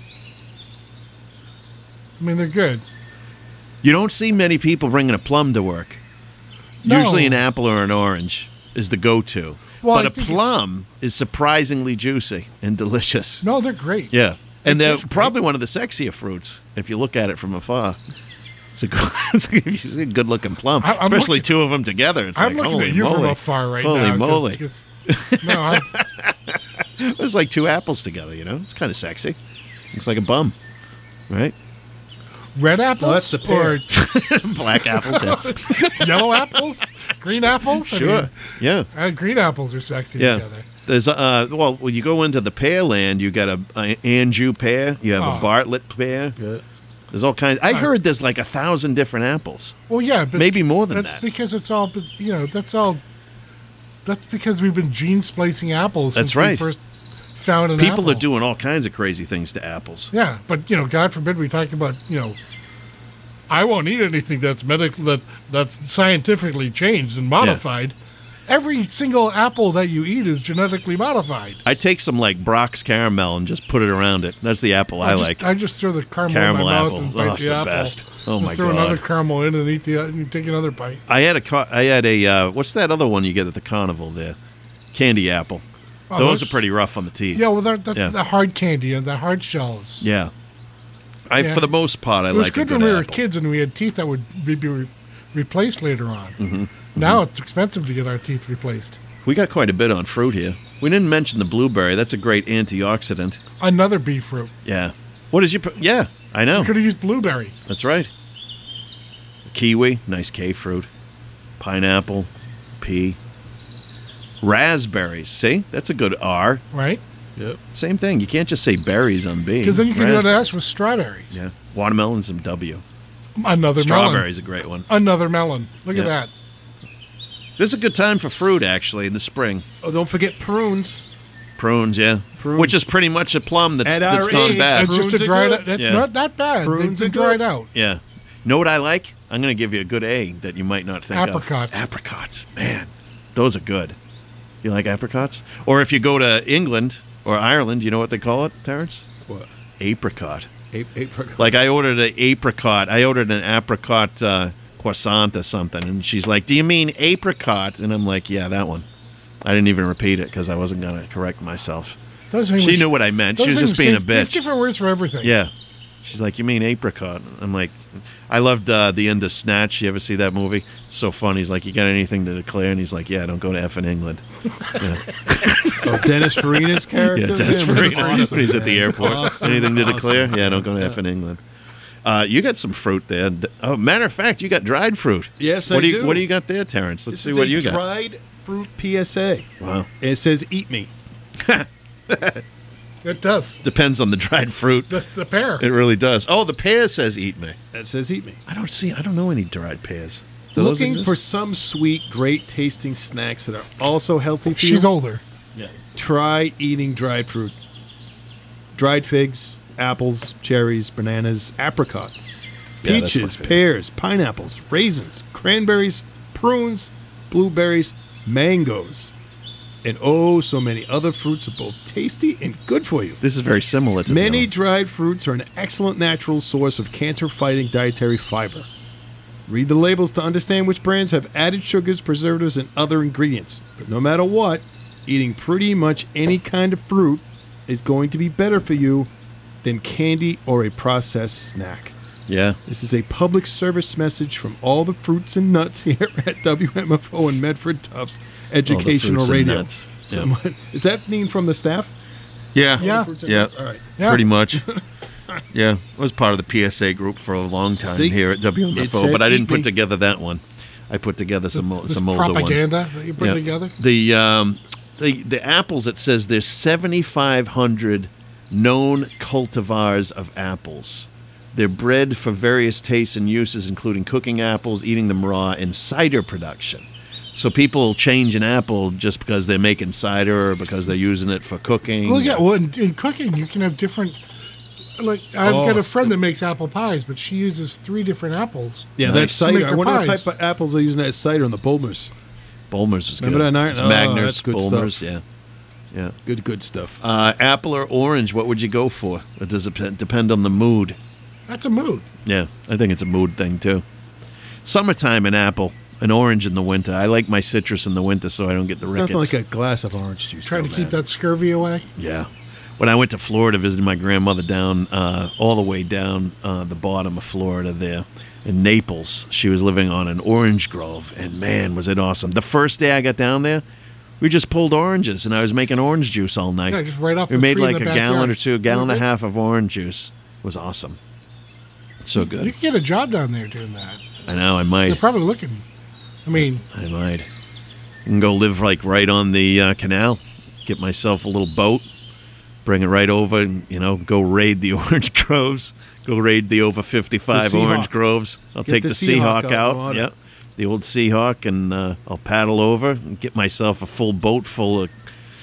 I mean, they're good. You don't see many people bringing a plum to work. No. Usually an apple or an orange is the go-to. Well, I but a think plum is surprisingly juicy and delicious. No, they're great. Yeah. And they're tastes great. probably one of the sexier fruits if you look at it from afar. It's a good looking plum, I'm especially looking- two of them together. It's I'm like, looking holy at you moly. from afar right Holy now. moly. No, I, It's like two apples together, you know? It's kind of sexy. Looks like a bum, right? red apples that's the pear. Black apples, yeah. or yellow apples, green apples. I Sure. mean, Yeah. green apples are sexy Yeah. together. There's well, when you go into the pear land, you got a Anjou pear, you have a Oh. Bartlett pear. There's all kinds. I heard there's like 1,000 different apples. Well, yeah, but Maybe more than that's that. because it's all, that's all. That's because we've been gene splicing apples That's since right. we first found an People apple. are doing all kinds of crazy things to apples. Yeah, but God forbid we talk about I won't eat anything that's that's scientifically changed and modified. Every single apple that you eat is genetically modified. I take some like Brock's caramel and just put it around it. That's the apple I like. I just throw the caramel, Caramel in my apple. mouth and Oh, bite it's the the apple. best. Oh, And my throw God. another caramel in and eat and you take another bite. I had a what's that other one you get at the carnival there? Candy apple. Oh, Those are pretty rough on the teeth. Yeah, well, that's Yeah. the hard candy and the hard shells. Yeah. Yeah. For the most part, I It was like a good good when we were apple. kids and we had teeth that would be replaced later on. Mm-hmm. Now it's expensive to get our teeth replaced. We got quite a bit on fruit here. We didn't mention the blueberry. That's a great antioxidant. Another bee fruit. Yeah. What is your? Yeah, I know. We could have used blueberry. That's right. Kiwi, nice K fruit. Pineapple, P. Raspberries. See, that's a good R. Right? Yep. Same thing. You can't just say berries on B. Because then you can go to Raspberries. S with strawberries. Yeah. Watermelon's some W. Another melon. Strawberry's a great one. Another melon. Look Yeah. at that. This is a good time for fruit, actually, in the spring. Oh, don't forget prunes. Prunes, yeah. Prunes. Which is pretty much a plum that's At our gone age, bad. It's just a Prunes are dried good. out. It's Yeah. not that bad. Prunes They've are been dried good. out. Yeah. Know what I like? I'm going to give you a good A that you might not think Apricots. of. Apricots. Man, those are good. You like apricots? Or if you go to England or Ireland, you know what they call it, Terrence? What? Apricot. Apricot. Like I ordered an apricot. I ordered an apricot croissant or something. And she's like, do you mean apricot? And I'm like, yeah, that one. I didn't even repeat it because I wasn't going to correct myself. Those She knew what I meant. She was just being a There's bitch. different words for everything. Yeah. She's like, you mean apricot? I'm like, I loved the end of Snatch. You ever see that movie? It's so fun. He's like, you got anything to declare? And he's like, yeah, don't go to effing England. Yeah, Oh, Dennis Farina's character. yeah Dennis was Farina awesome, when he's at the man. airport. Awesome, Anything to declare? awesome. Yeah, don't go to effing England. You got some fruit there. Oh, matter of fact, you got dried fruit. Yes, what I do. You, do. what do you got there, Terrence? Let's This see what is you a got. dried fruit PSA. Wow. And it says "Eat me." It does. Depends on the dried fruit. The pear. It really does. Oh, the pear says "Eat me." That says "Eat me." I don't know any dried pears. Do those Looking exist? for some sweet, great tasting snacks that are also healthy for She's you? older. Yeah. Try eating dried fruit. Dried figs, apples, cherries, bananas, apricots, Yeah, that's my peaches, favorite. pears, pineapples, raisins, cranberries, prunes, blueberries, mangoes, and oh, so many other fruits are both tasty and good for you. This is very similar to the Many other dried fruits are an excellent natural source of cancer-fighting dietary fiber. Read the labels to understand which brands have added sugars, preservatives, and other ingredients. But no matter what, eating pretty much any kind of fruit is going to be better for you than candy or a processed snack. one. Yeah. This is a public service message from all the fruits and nuts here at WMFO and Medford Tufts Educational fruits and Radio. nuts. Yeah. Someone- Is that mean from the staff? Yeah. Yeah. Fruits and Yeah. nuts? All right. Yeah. Pretty much. Yeah. I was part of the PSA group for a long time See, here at it WMFO, said but I didn't eat put me. together that one. I put together some This older ones. propaganda that you put Yeah. together. The apples, it says there's 7,500 known cultivars of apples. They're bred for various tastes and uses, including cooking apples, eating them raw, and cider production. So people change an apple just because they're making cider or because they're using it for cooking. Well, yeah. Well, in cooking, you can have different. Like I've got a friend that makes apple pies, but she uses 3 different apples. Yeah, Nice. that's To make cider. I her wonder what pies. type of apples they're using as cider on the Bulmers. Bulmers is Remember good. that night? It's Oh, Magners, that's good Bulmers, stuff. yeah. Good stuff. Apple or orange, what would you go for? Or does it depend on the mood? That's a mood. Yeah, I think it's a mood thing too. Summertime, an apple, an orange in the winter. I like my citrus in the winter so I don't get the rickets. Nothing like a glass of orange juice. Trying to though, keep man. that scurvy away. Yeah. When I went to Florida visiting my grandmother down, all the way down the bottom of Florida there in Naples, she was living on an orange grove, and man, was it awesome. The first day I got down there, we just pulled oranges, and I was making orange juice all night. Yeah, just right off We the made tree in like the a gallon backyard. or two, a gallon and a Okay. half of orange juice. It was awesome. So You good. could get a job down there doing that. I know, I They're might. probably looking. I mean, I might. I can go live like right on the canal, get myself a little boat, bring it right over, and go raid the orange groves, go raid the over 55 The Seahawk. orange groves. I'll Get take the the Seahawk Seahawk out out. on water. Yep, the old Seahawk, and I'll paddle over and get myself a full boat full of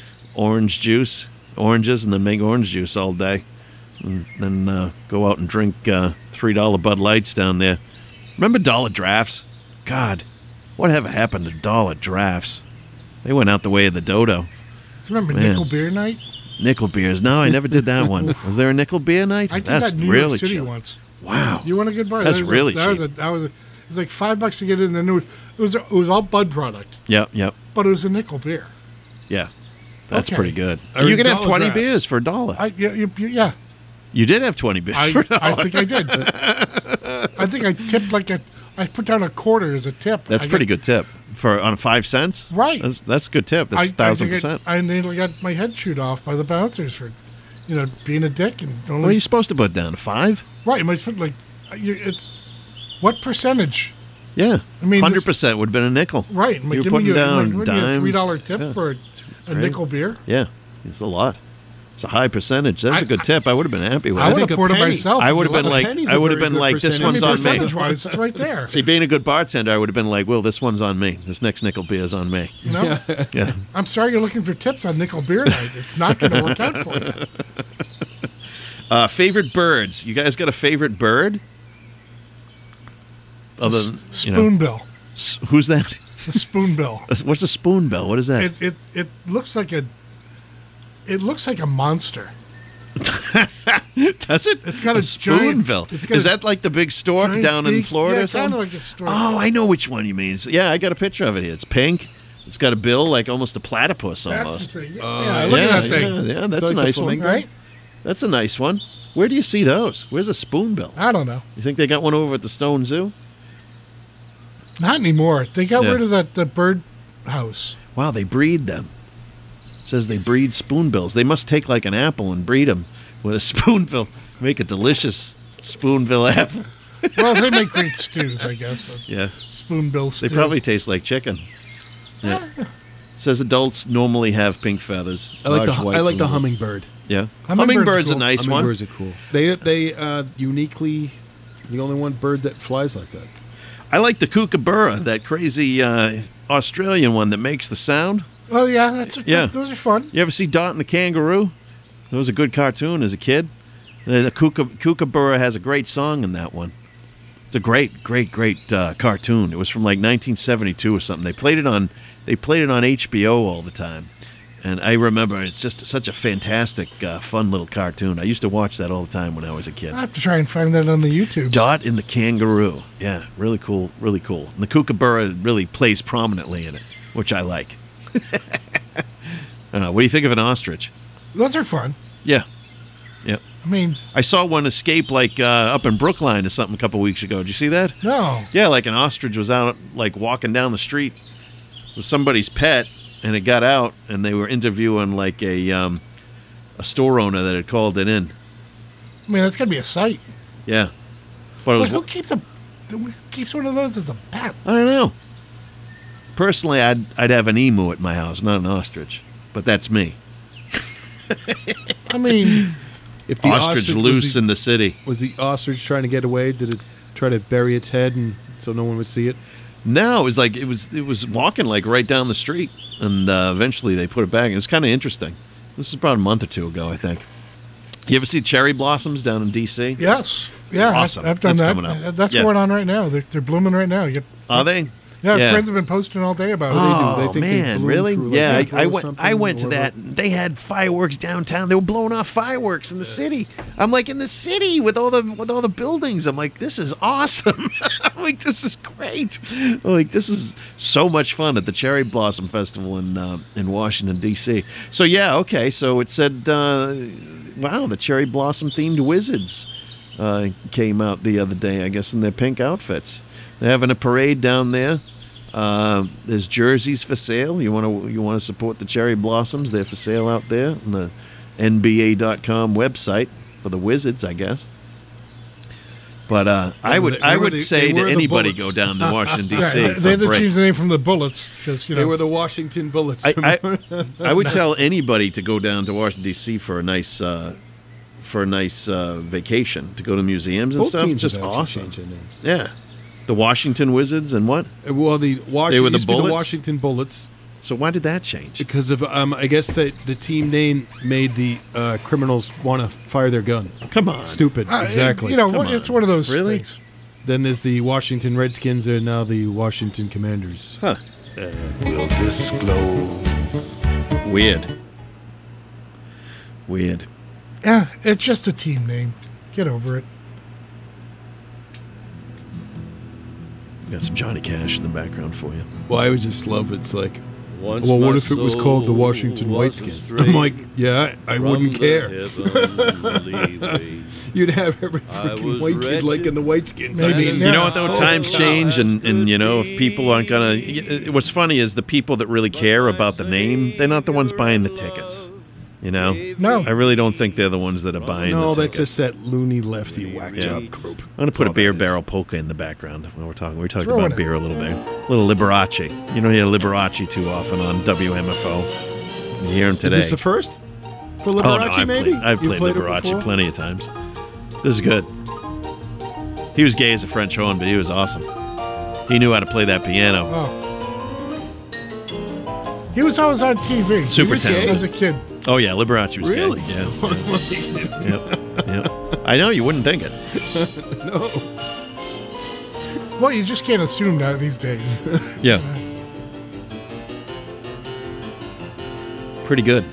oranges, and then make orange juice all day, and then go out and drink $3 Bud Lights down there. Remember dollar drafts? God, whatever happened to dollar drafts? They went out the way of the dodo. remember Man. Nickel Beer Night? Nickel beers. No, I never did that one. Was there a nickel beer night? I did That's that in New really York City chill. once. Wow. You want a good bar? That's That was really that cheap. it was like $5 to get in. And it was all Bud product, Yep. but it was a nickel beer. Yeah. That's Okay. pretty good. Or You can have dollar 20 drafts. beers for $1. Yeah. You did have 20 beers for $1. I think I did. I think I tipped I put down a quarter as a tip. That's I pretty got- good tip for on 5 cents. Right. That's a good tip. That's I think 1,000%. I nearly got my head chewed off by the bouncers for, being a dick and only. What are you supposed to put down? 5? Right, you might put it's what percentage? Yeah. I mean, 100% would have been a nickel. Right, You're putting down a dime. $3 tip Yeah. for a Right. nickel beer. Yeah. It's a lot. It's a high percentage. That's a good tip. I would have been happy with I it. would think have a poured it penny. myself. I would have been like, penny's I a would have very been good like, this percentage. one's on me. Percentage-wise, it's right there. See, being a good bartender, I would have been like, well, this one's on me. This next nickel beer is on me. You know? Yeah. I'm sorry you're looking for tips on nickel beer night. It's not going to work out for you. Favorite birds. You guys got a favorite bird? Other than, Spoonbill. Who's that? The spoonbill. What's a spoonbill? What is that? It looks like a monster. Does it? It's got a giant- spoonbill. it's got Is a that like the big stork Giant down in beak. Florida Yeah, or something? kind of like a stork. Oh, I know which one you mean. Yeah, I got a picture of it here. It's pink. It's got a bill like almost a platypus That's almost. the thing. Yeah, look at that thing. Yeah, that's It's a like a nice one. flamingo. Right? That's a nice one. Where do you see those? Where's a spoonbill? I don't know. You think they got one over at the Stone Zoo? Not anymore. They got Yeah. rid of the bird house. Wow, they breed them. It says they breed spoonbills. They must take like an apple and breed them with a spoonbill. Make a delicious Spoonville apple. Well, they make great stews, I guess. The Yeah. Spoonbill stew. They probably taste like chicken. Yeah. Says adults normally have pink feathers. I like large white I like the blue. hummingbird. Yeah. Hummingbird's Hummingbird's a cool. nice one. Hummingbirds are cool. They uniquely the only one bird that flies like that. I like the kookaburra, that crazy Australian one that makes the sound. Oh yeah, Yeah. those are fun. You ever see Dot and the Kangaroo? That was a good cartoon as a kid. The kookaburra has a great song in that one. It's a great cartoon. It was from like 1972 or something. They played it on HBO all the time, and I remember it's just such a fantastic, fun little cartoon. I used to watch that all the time when I was a kid. I have to try and find that on the YouTube. Dot and the Kangaroo, yeah, really cool, really cool. And the kookaburra really plays prominently in it, which I like. I don't know. What do you think of an ostrich? Those are fun. Yeah, yeah. I mean, I saw one escape like up in Brookline or something a couple weeks ago. Did you see that? no. Yeah, like an ostrich was out like walking down the street with somebody's pet, and it got out, and they were interviewing like a store owner that had called it in. I mean, that's got to be a sight. Yeah, but it was. Who keeps one of those as a pet? I don't know. Personally, I'd have an emu at my house, not an ostrich, but that's me. I mean, If the Ostrich loose in the city. was the ostrich trying to get away? Did it try to bury its head and so no one would see it? No, it was like it was walking like right down the street, and eventually they put it back. It was kind of interesting. This is about a month or two ago, I think. You ever see cherry blossoms down in D.C.? yes. Yeah, Awesome. I've done That's that. coming up. That's Yeah. going on right now. They're blooming right now. You get, Are they? yeah, friends have been posting all day about it. Oh, They think they man, bloom really? through, like, Yeah, April I or went. something, I went to or that. whatever. They had fireworks downtown. They were blowing off fireworks in the city. I'm like, in the city with all the buildings. I'm like, this is awesome. I'm like, this is great. I'm like, this is so much fun at the Cherry Blossom Festival in Washington D.C. So yeah, okay. So it said, wow, the cherry blossom themed wizards came out the other day. I guess in their pink outfits. They're having a parade down there. There's jerseys for sale. You want to support the Cherry Blossoms? They're for sale out there on the NBA.com website for the Wizards, I guess. But I would say they to were the anybody Bullets. go down to Washington Yeah, D.C. they for a had to break. change the name from the Bullets because They were the Washington Bullets. I would tell anybody to go down to Washington D.C. for a nice vacation, to go to museums and Both stuff. teams Just have actually awesome. changed their names. Yeah, the Washington Wizards and what? Well, They were the used to be Bullets? Washington Bullets So why did that change? because of I guess that the team name made the criminals want to fire their gun. Come on, Stupid. Exactly. You know, Come it's on. one of those Really? things. Then there's the Washington Redskins and now the Washington Commanders. Huh? Will disclose. Weird. Yeah, it's just a team name. Get over it. Got some Johnny Cash in the background for you. Well, I would just love it's like, Once well, what my if it was called the soul Washington was Whiteskins? astray I'm like, yeah, I from wouldn't the care. heavenly ways. You'd have every I freaking was white kid liking the Whiteskins. I Maybe. mean, Yeah. You know what though? Oh, Times oh, change, and that's good you know if people aren't gonna. What's funny is the people that really care about the name. They're not the ones buying the tickets. You know. No. I really don't think they're the ones that are buying no, the that's tickets. just that loony lefty whack Yeah. job group. I'm gonna put a all beer that is. barrel polka in the background when we're talking. We talked Throw about it beer a little bit. A little Liberace. You don't hear Liberace too often on WMFO. You hear him today. Is this the first for Liberace? Oh no, I've maybe played, I've You played played it Liberace before? plenty of times. This is good. He was gay as a French horn, but he was awesome. He knew how to play that piano. Oh. He was always on TV. Super was gay? talented. As a kid. Oh yeah, Liberace was Really? gay. Yeah. Yep. Yep. I know you wouldn't think it. No. Well, you just can't assume that these days. Yeah. Pretty good.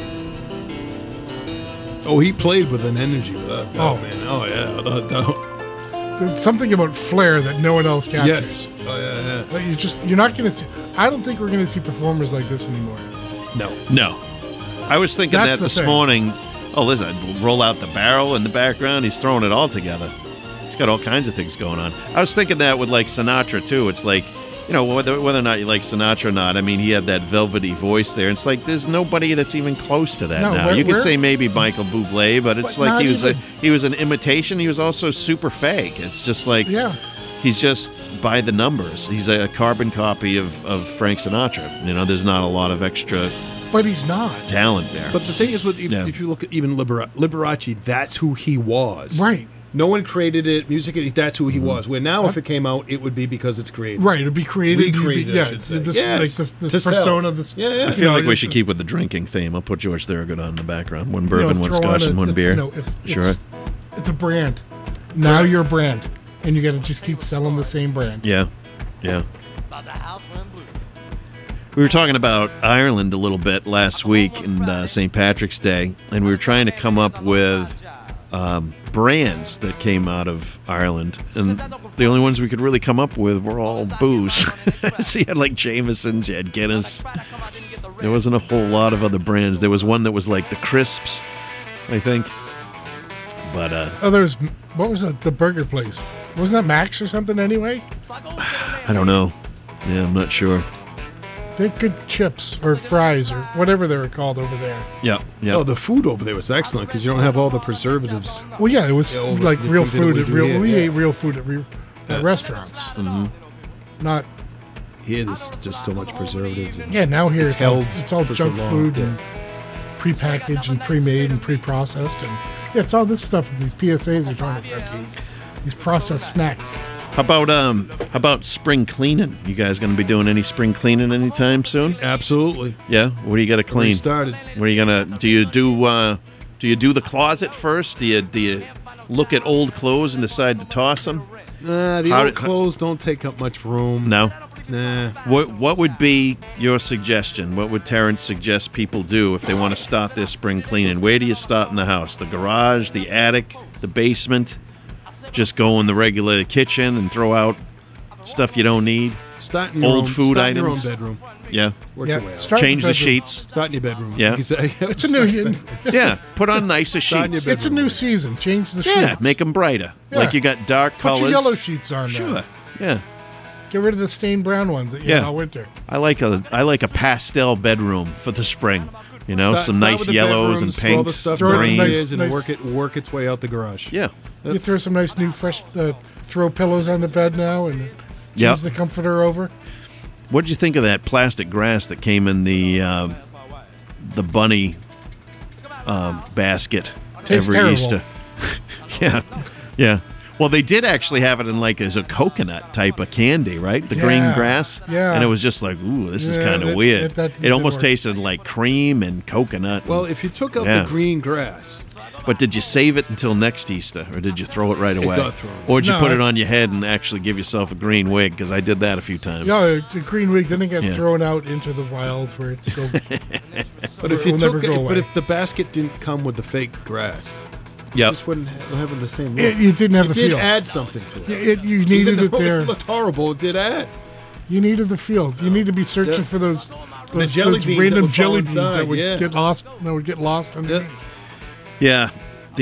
Oh, he played with an energy with that. Oh. Man. Oh yeah. There's something about flair that no one else captures. Yes. Oh yeah. But you're not going to see. I don't think we're going to see performers like this anymore. No. No. I was thinking That's that the this thing. morning. Oh, listen, roll out the barrel in the background. He's throwing it all together. He's got all kinds of things going on. I was thinking that with like Sinatra too. It's like you know, whether or not you like Sinatra or not, I mean, he had that velvety voice there. It's like there's nobody that's even close to that No, now. where- You could where- say maybe Michael Bublé, but it's But like not even- he was an imitation. He was also super fake. It's just like Yeah. he's just by the numbers. He's a carbon copy of Frank Sinatra. You know, there's not a lot of extra But he's not. talent there. But the thing is, with Yeah. if you look at even Liberace, that's who he was. Right. No one created it. Music, that's who Mm-hmm. he was. Where now, if it came out, it would be because it's created. Right. It'd be created. you'd be- Recreated, I yeah. should say. This, Yes, like to this sell. persona. This. Yeah, yeah. I feel like we should keep with the drinking theme. I'll put George Thorogood on in the background. One bourbon, one scotch, and one beer. Sure. It's a brand. Now you're a brand, and you got to just keep selling the same brand. Yeah. Yeah. We were talking about Ireland a little bit last week in St. Patrick's Day, and we were trying to come up with brands that came out of Ireland, and the only ones we could really come up with were all booze. So you had like Jameson's, you had Guinness. There wasn't a whole lot of other brands. There was one that was like the Crisps, I think. But Oh, there's what was that? The burger place. Wasn't that Max or something? Anyway, I don't know. Yeah, I'm not sure. they had good chips or fries or whatever they were called over there. Yeah, yeah. Oh, the food over there was excellent because you don't have all the preservatives. Well, yeah, it was Yeah, over- like the real things that food. we At do real, here, we yeah. ate real food at restaurants. Mm-hmm. Not Here, there's just so much preservatives. And yeah. Now here It's it's all, held it's all for so junk long, food yeah. and prepackaged and pre-made and pre-processed and yeah, it's all this stuff that these PSAs are trying us not to eat. These processed snacks. How about spring cleaning? You guys going to be doing any spring cleaning anytime soon? Absolutely. Yeah. What do you got to We clean? started. What are you gonna do? You do the closet first? Do you look at old clothes and decide to toss them? The How old did- clothes don't take up much room. No. Nah. What would be your suggestion? What would Terrence suggest people do if they want to start their spring cleaning? Where do you start in the house? The garage, the attic, the basement? Just go in the regular kitchen and throw out stuff you don't need? Start in your Old own, food start in your own items. bedroom. Yeah. Work your way Yeah, out. start Change the bedroom. sheets. Start in your bedroom. Yeah. You say- It's a new. Yeah. Put on nicer start in your sheets. bed- It's a new season. Change the Yeah. sheets. Make them brighter. Yeah. Like you got dark Put colors. your yellow sheets on there. Sure. Yeah. Get rid of the stained brown ones that you Yeah. had all winter. I like a pastel bedroom for the spring. You know, Start- some start nice with the yellows and bedrooms, throw the pinks, stuff Throw it in greens. nice- downstairs and nice- work its way out the garage. Yeah. You throw some nice new fresh throw pillows on the bed now and change Yep. the comforter over. What did you think of that plastic grass that came in the bunny basket Tastes every terrible. Easter? Yeah, yeah. Well, they did actually have it in like as a coconut type of candy, right? The green Yeah, grass. yeah. And it was just like, ooh, this is Yeah, kind of that- weird. that It didn't almost work. tasted like cream and coconut. Well, if you took out Yeah. the green grass, But did you save it until next Easter, or did you throw it right away? got thrown. Or did you No, put it I- on your head and actually give yourself a green wig? Because I did that a few times. Yeah, the green wig didn't get Yeah. thrown out into the wilds where it's still. but if It you will took, never go but away. if the basket didn't come with the fake grass, Yep. it just wouldn't have the same look. it didn't have It the did feel. add something to it. You Even needed it though there. It looked horrible. It did add. You needed the feel. You need to be searching Yeah. for those jelly those beans that random would fall jelly beans that inside, would yeah. get lost. That would get lost underneath. Yeah,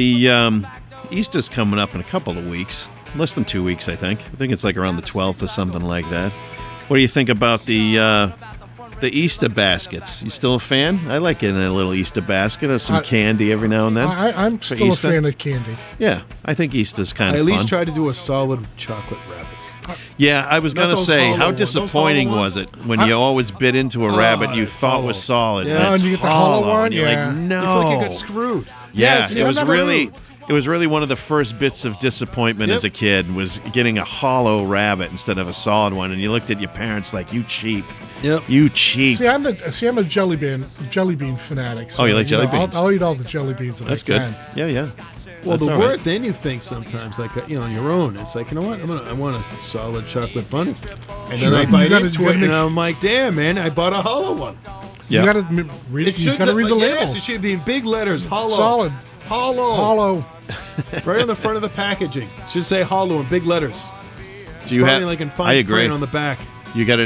the Easter's coming up in a couple of weeks, less than 2 weeks, I think. I think it's like around the 12th or something like that. What do you think about the Easter baskets? You still a fan? I like getting a little Easter basket or some I- candy every now and then. I'm For still a Easter? fan of candy. Yeah, I think Easter's kind I of at fun. least try to do a solid chocolate rabbit. Yeah, I was Not gonna those say, hollow how ones. Those disappointing hollow was ones? it when you always bit into a rabbit you it's thought hollow. was solid? Yeah. and Oh, it's and you get the hollow one? and you're Yeah. like, You no. feel like you got screwed. Yeah, Yeah, see, it I was never really knew. it was really one of the first bits of disappointment Yep. as a kid was getting a hollow rabbit instead of a solid one, and you looked at your parents like, you cheap. Yep. You cheap. See, I'm a jelly bean fanatic. So, Oh, you like jelly I'll- beans? I'll eat all the jelly beans that That's I good. can. Yeah, yeah. Well, That's the all word right. then you think sometimes like on your own. It's like, you know what? I want a solid chocolate bunny, and Sure. then I You bite gotta- into you it, gotta and make- I'm like, damn, man, I bought a hollow one. Yeah. You gotta read. It You should gotta read the label. Yes, it should be in big letters. Hollow. Solid. Hollow. Hollow. Right on the front of the packaging. It should say hollow in big letters. Do you Probably have? like in I fine agree. print on the back. You got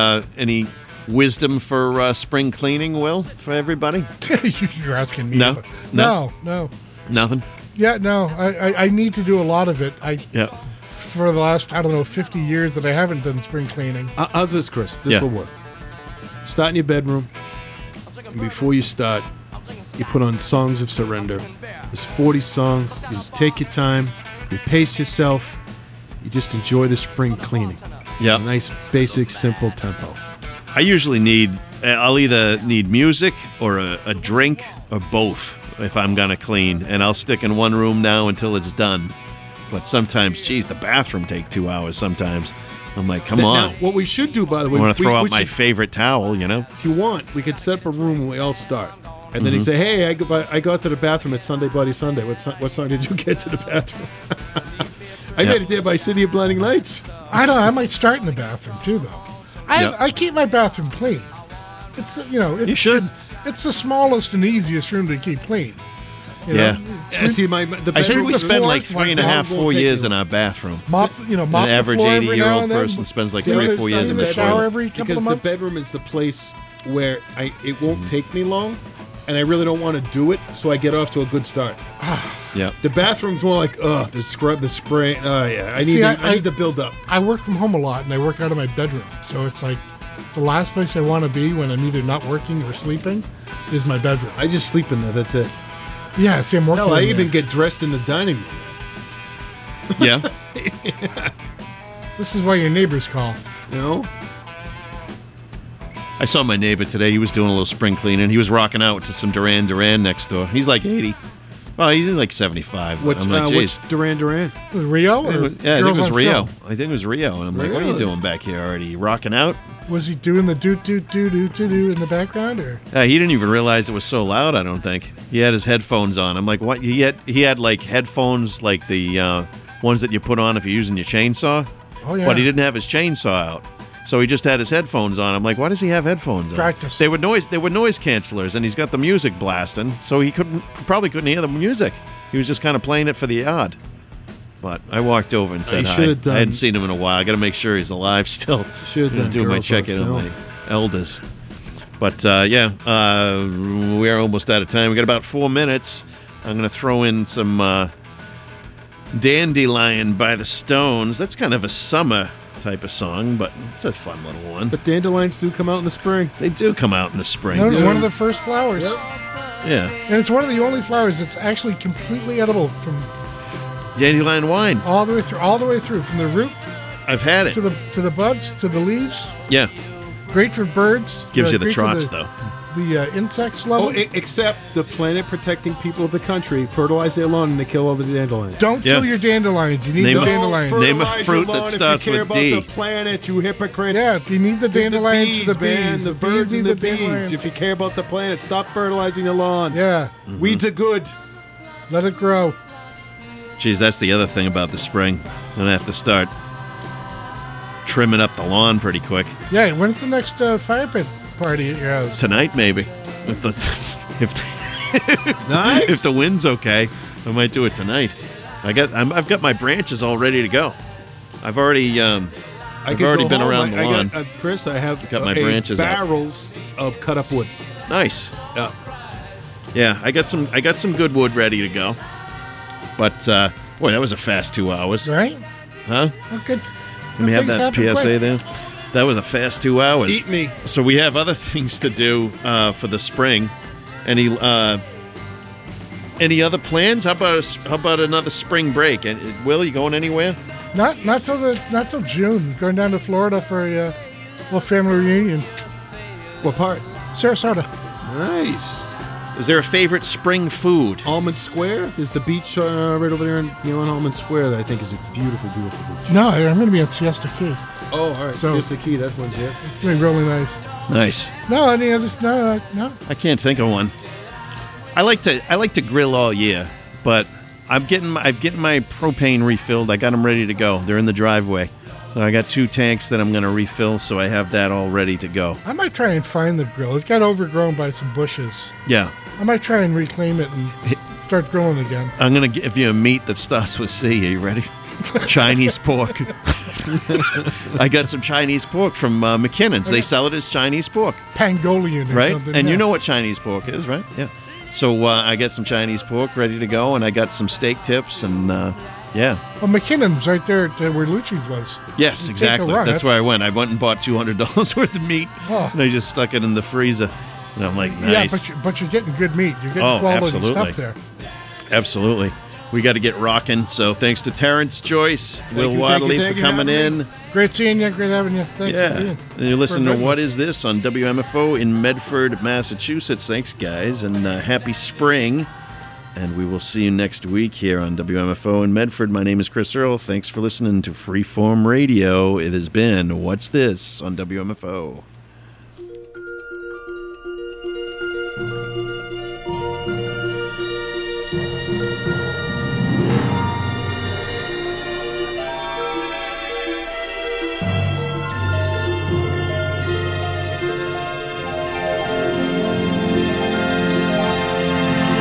any wisdom for spring cleaning, Will, for everybody? You're asking me. No? about- No? no. Nothing. Yeah, no. I need to do a lot of it. Yeah. for the last, 50 years that I haven't done spring cleaning. How's this, Chris? This Yeah. will work. Start in your bedroom, and before you start, you put on Songs of Surrender. There's 40 songs. You just take your time. You pace yourself. You just enjoy the spring cleaning. Yeah. A nice, basic, simple tempo. I usually I'll either need music or a drink or both if I'm going to clean. And I'll stick in one room now until it's done. But sometimes, geez, the bathroom take 2 hours sometimes. I'm like, come on. Now, what we should do, by the way, I want to throw out we my should- favorite towel, you know? if you want, we could set up a room and we all start. And then Mm-hmm. you say, hey, I got to the bathroom at Sunday Bloody Sunday. What song did you get to the bathroom? I Yeah. made it there by City of Blinding Lights. I don't know. I might start in the bathroom too, though. Yeah. I keep my bathroom clean. It's the, You should. It's the smallest and easiest room to keep clean. You Yeah. know? Yeah, see, the I think bedroom we is- spend like floors, 3.5, my dog 4 won't take years you. in our bathroom. mop An the average floor every now 80-year-old and then. person spends like See, 3 I or 4 years in understand the the shower toilet. every couple because of the months. bedroom is the place where it won't take me long, and I really don't want to do it, so I get off to a good start. Yeah. The bathroom's more like, the scrub, the spray. Oh yeah, I See, need to build up. I work from home a lot, and I work out of my bedroom. So it's like the last place I want to be when I'm either not working or sleeping is my bedroom. I just sleep in there. That's it. Yeah, see, I'm working. Hell, I in even there. get dressed in the dining room. Yeah. This is why your neighbors call. You know, I saw my neighbor today. He was doing a little spring cleaning. He was rocking out to some Duran Duran next door. He's like 80. Well, he's like 75. But what's I'm like, geez. Duran Duran? Was it Rio? Or Yeah, I think it Girls was on Rio. Film? I think it was Rio. And I'm like, what are you Really? doing back here already? You rocking out? Was he doing the doot doot doot doot doot doot in the background, or He didn't even realize it was so loud, I don't think. He had his headphones on. I'm like, what? He had like headphones like the ones that you put on if you're using your chainsaw. Oh, yeah. But he didn't have his chainsaw out. So he just had his headphones on. I'm like, why does he have headphones on? Practice. They were noise cancelers, and he's got the music blasting, so he probably couldn't hear the music. He was just kind of playing it for the yard. But I walked over and said you hi. should've done- I hadn't seen him in a while. I got to make sure he's alive still. Should've Gonna done do my Girls check-in on on Film. my elders. But we're almost out of time. We got about 4 minutes. I'm going to throw in some Dandelion by the Stones. That's kind of a summer type of song, but it's a fun little one. But dandelions do come out in the spring. They do come out in the spring. no, it's too. one of the first flowers, Yeah. and it's one of the only flowers that's actually completely edible from Dandelion wine. all the way through, from the root I've had it. to the buds to the leaves. Yeah. Great for birds. Gives you the great for trots, though. The insects love Oh, it. except the planet-protecting people of the country fertilize their lawn and they kill all the dandelions. Don't Yeah. kill your dandelions. You need Name the a- dandelions. Name a Fertilize fruit your that lawn starts if you care with about D. the planet, you hypocrites. Yeah, you need the dandelions bees, for the bees. man, the bees birds need and the dandelions. bees. If you care about the planet, stop fertilizing your lawn. Yeah, Weeds are good. let it grow. Geez, that's the other thing about the spring. I'm going to have to start trimming up the lawn pretty quick. Yeah, when's the next fire pit party at your house? Tonight, maybe. If Nice. the wind's okay, I might do it tonight. I've got my branches all ready to go. I've already I I've could already go been home. around the I lawn. got, Chris, I have Got my branches out. barrels of cut up wood. Nice. Yeah. Yeah, I got some good wood ready to go. But boy, that was a fast 2 hours. Right? Huh? Well, good. Let me have Things that happen PSA quick. there. That was a fast 2 hours. Eat me. So we have other things to do for the spring. Any other plans? How about another spring break? And Will, you going anywhere? Not till June. Going down to Florida for a little family reunion. What part? Sarasota. Nice. Is there a favorite spring food? Almond Square. There's the beach right over there in Almond Square that I think is a beautiful, beautiful beach. No, I'm going to be on Siesta Key. Oh, all right. So- Siesta Key. That one's yes. It's going to be really nice. Nice. No, any others? No. I can't think of one. I like to grill all year, but I'm getting my propane refilled. I got them ready to go. They're in the driveway. So I got 2 tanks that I'm going to refill, so I have that all ready to go. I might try and find the grill. It got overgrown by some bushes. Yeah. I might try and reclaim it and start grilling again. I'm going to give you a meat that starts with C. Are you ready? Chinese pork. I got some Chinese pork from McKinnon's. They sell it as Chinese pork, Pangolian or right? something. And yeah. you know what Chinese pork is, right? Yeah. So I got some Chinese pork ready to go, and I got some steak tips and Yeah. Well, McKinnon's right there at where Lucci's was. Yes, You take a exactly. run. That's where I went. I went and bought $200 worth of meat, Oh. and I just stuck it in the freezer. And I'm like, nice. Yeah, but you're getting good meat. You're getting Oh, quality absolutely. stuff there. Absolutely. We got to get rocking. So thanks to Terrence Joyce, Will you, Wadley thank for you, coming having in. Great seeing you. Great having you. Thanks for Yeah. being. And you're listening to for What goodness. Is This on WMFO in Medford, Massachusetts. Thanks, guys, and happy spring. And we will see you next week here on WMFO in Medford. My name is Chris Earl. Thanks for listening to Freeform Radio. It has been What's This on WMFO.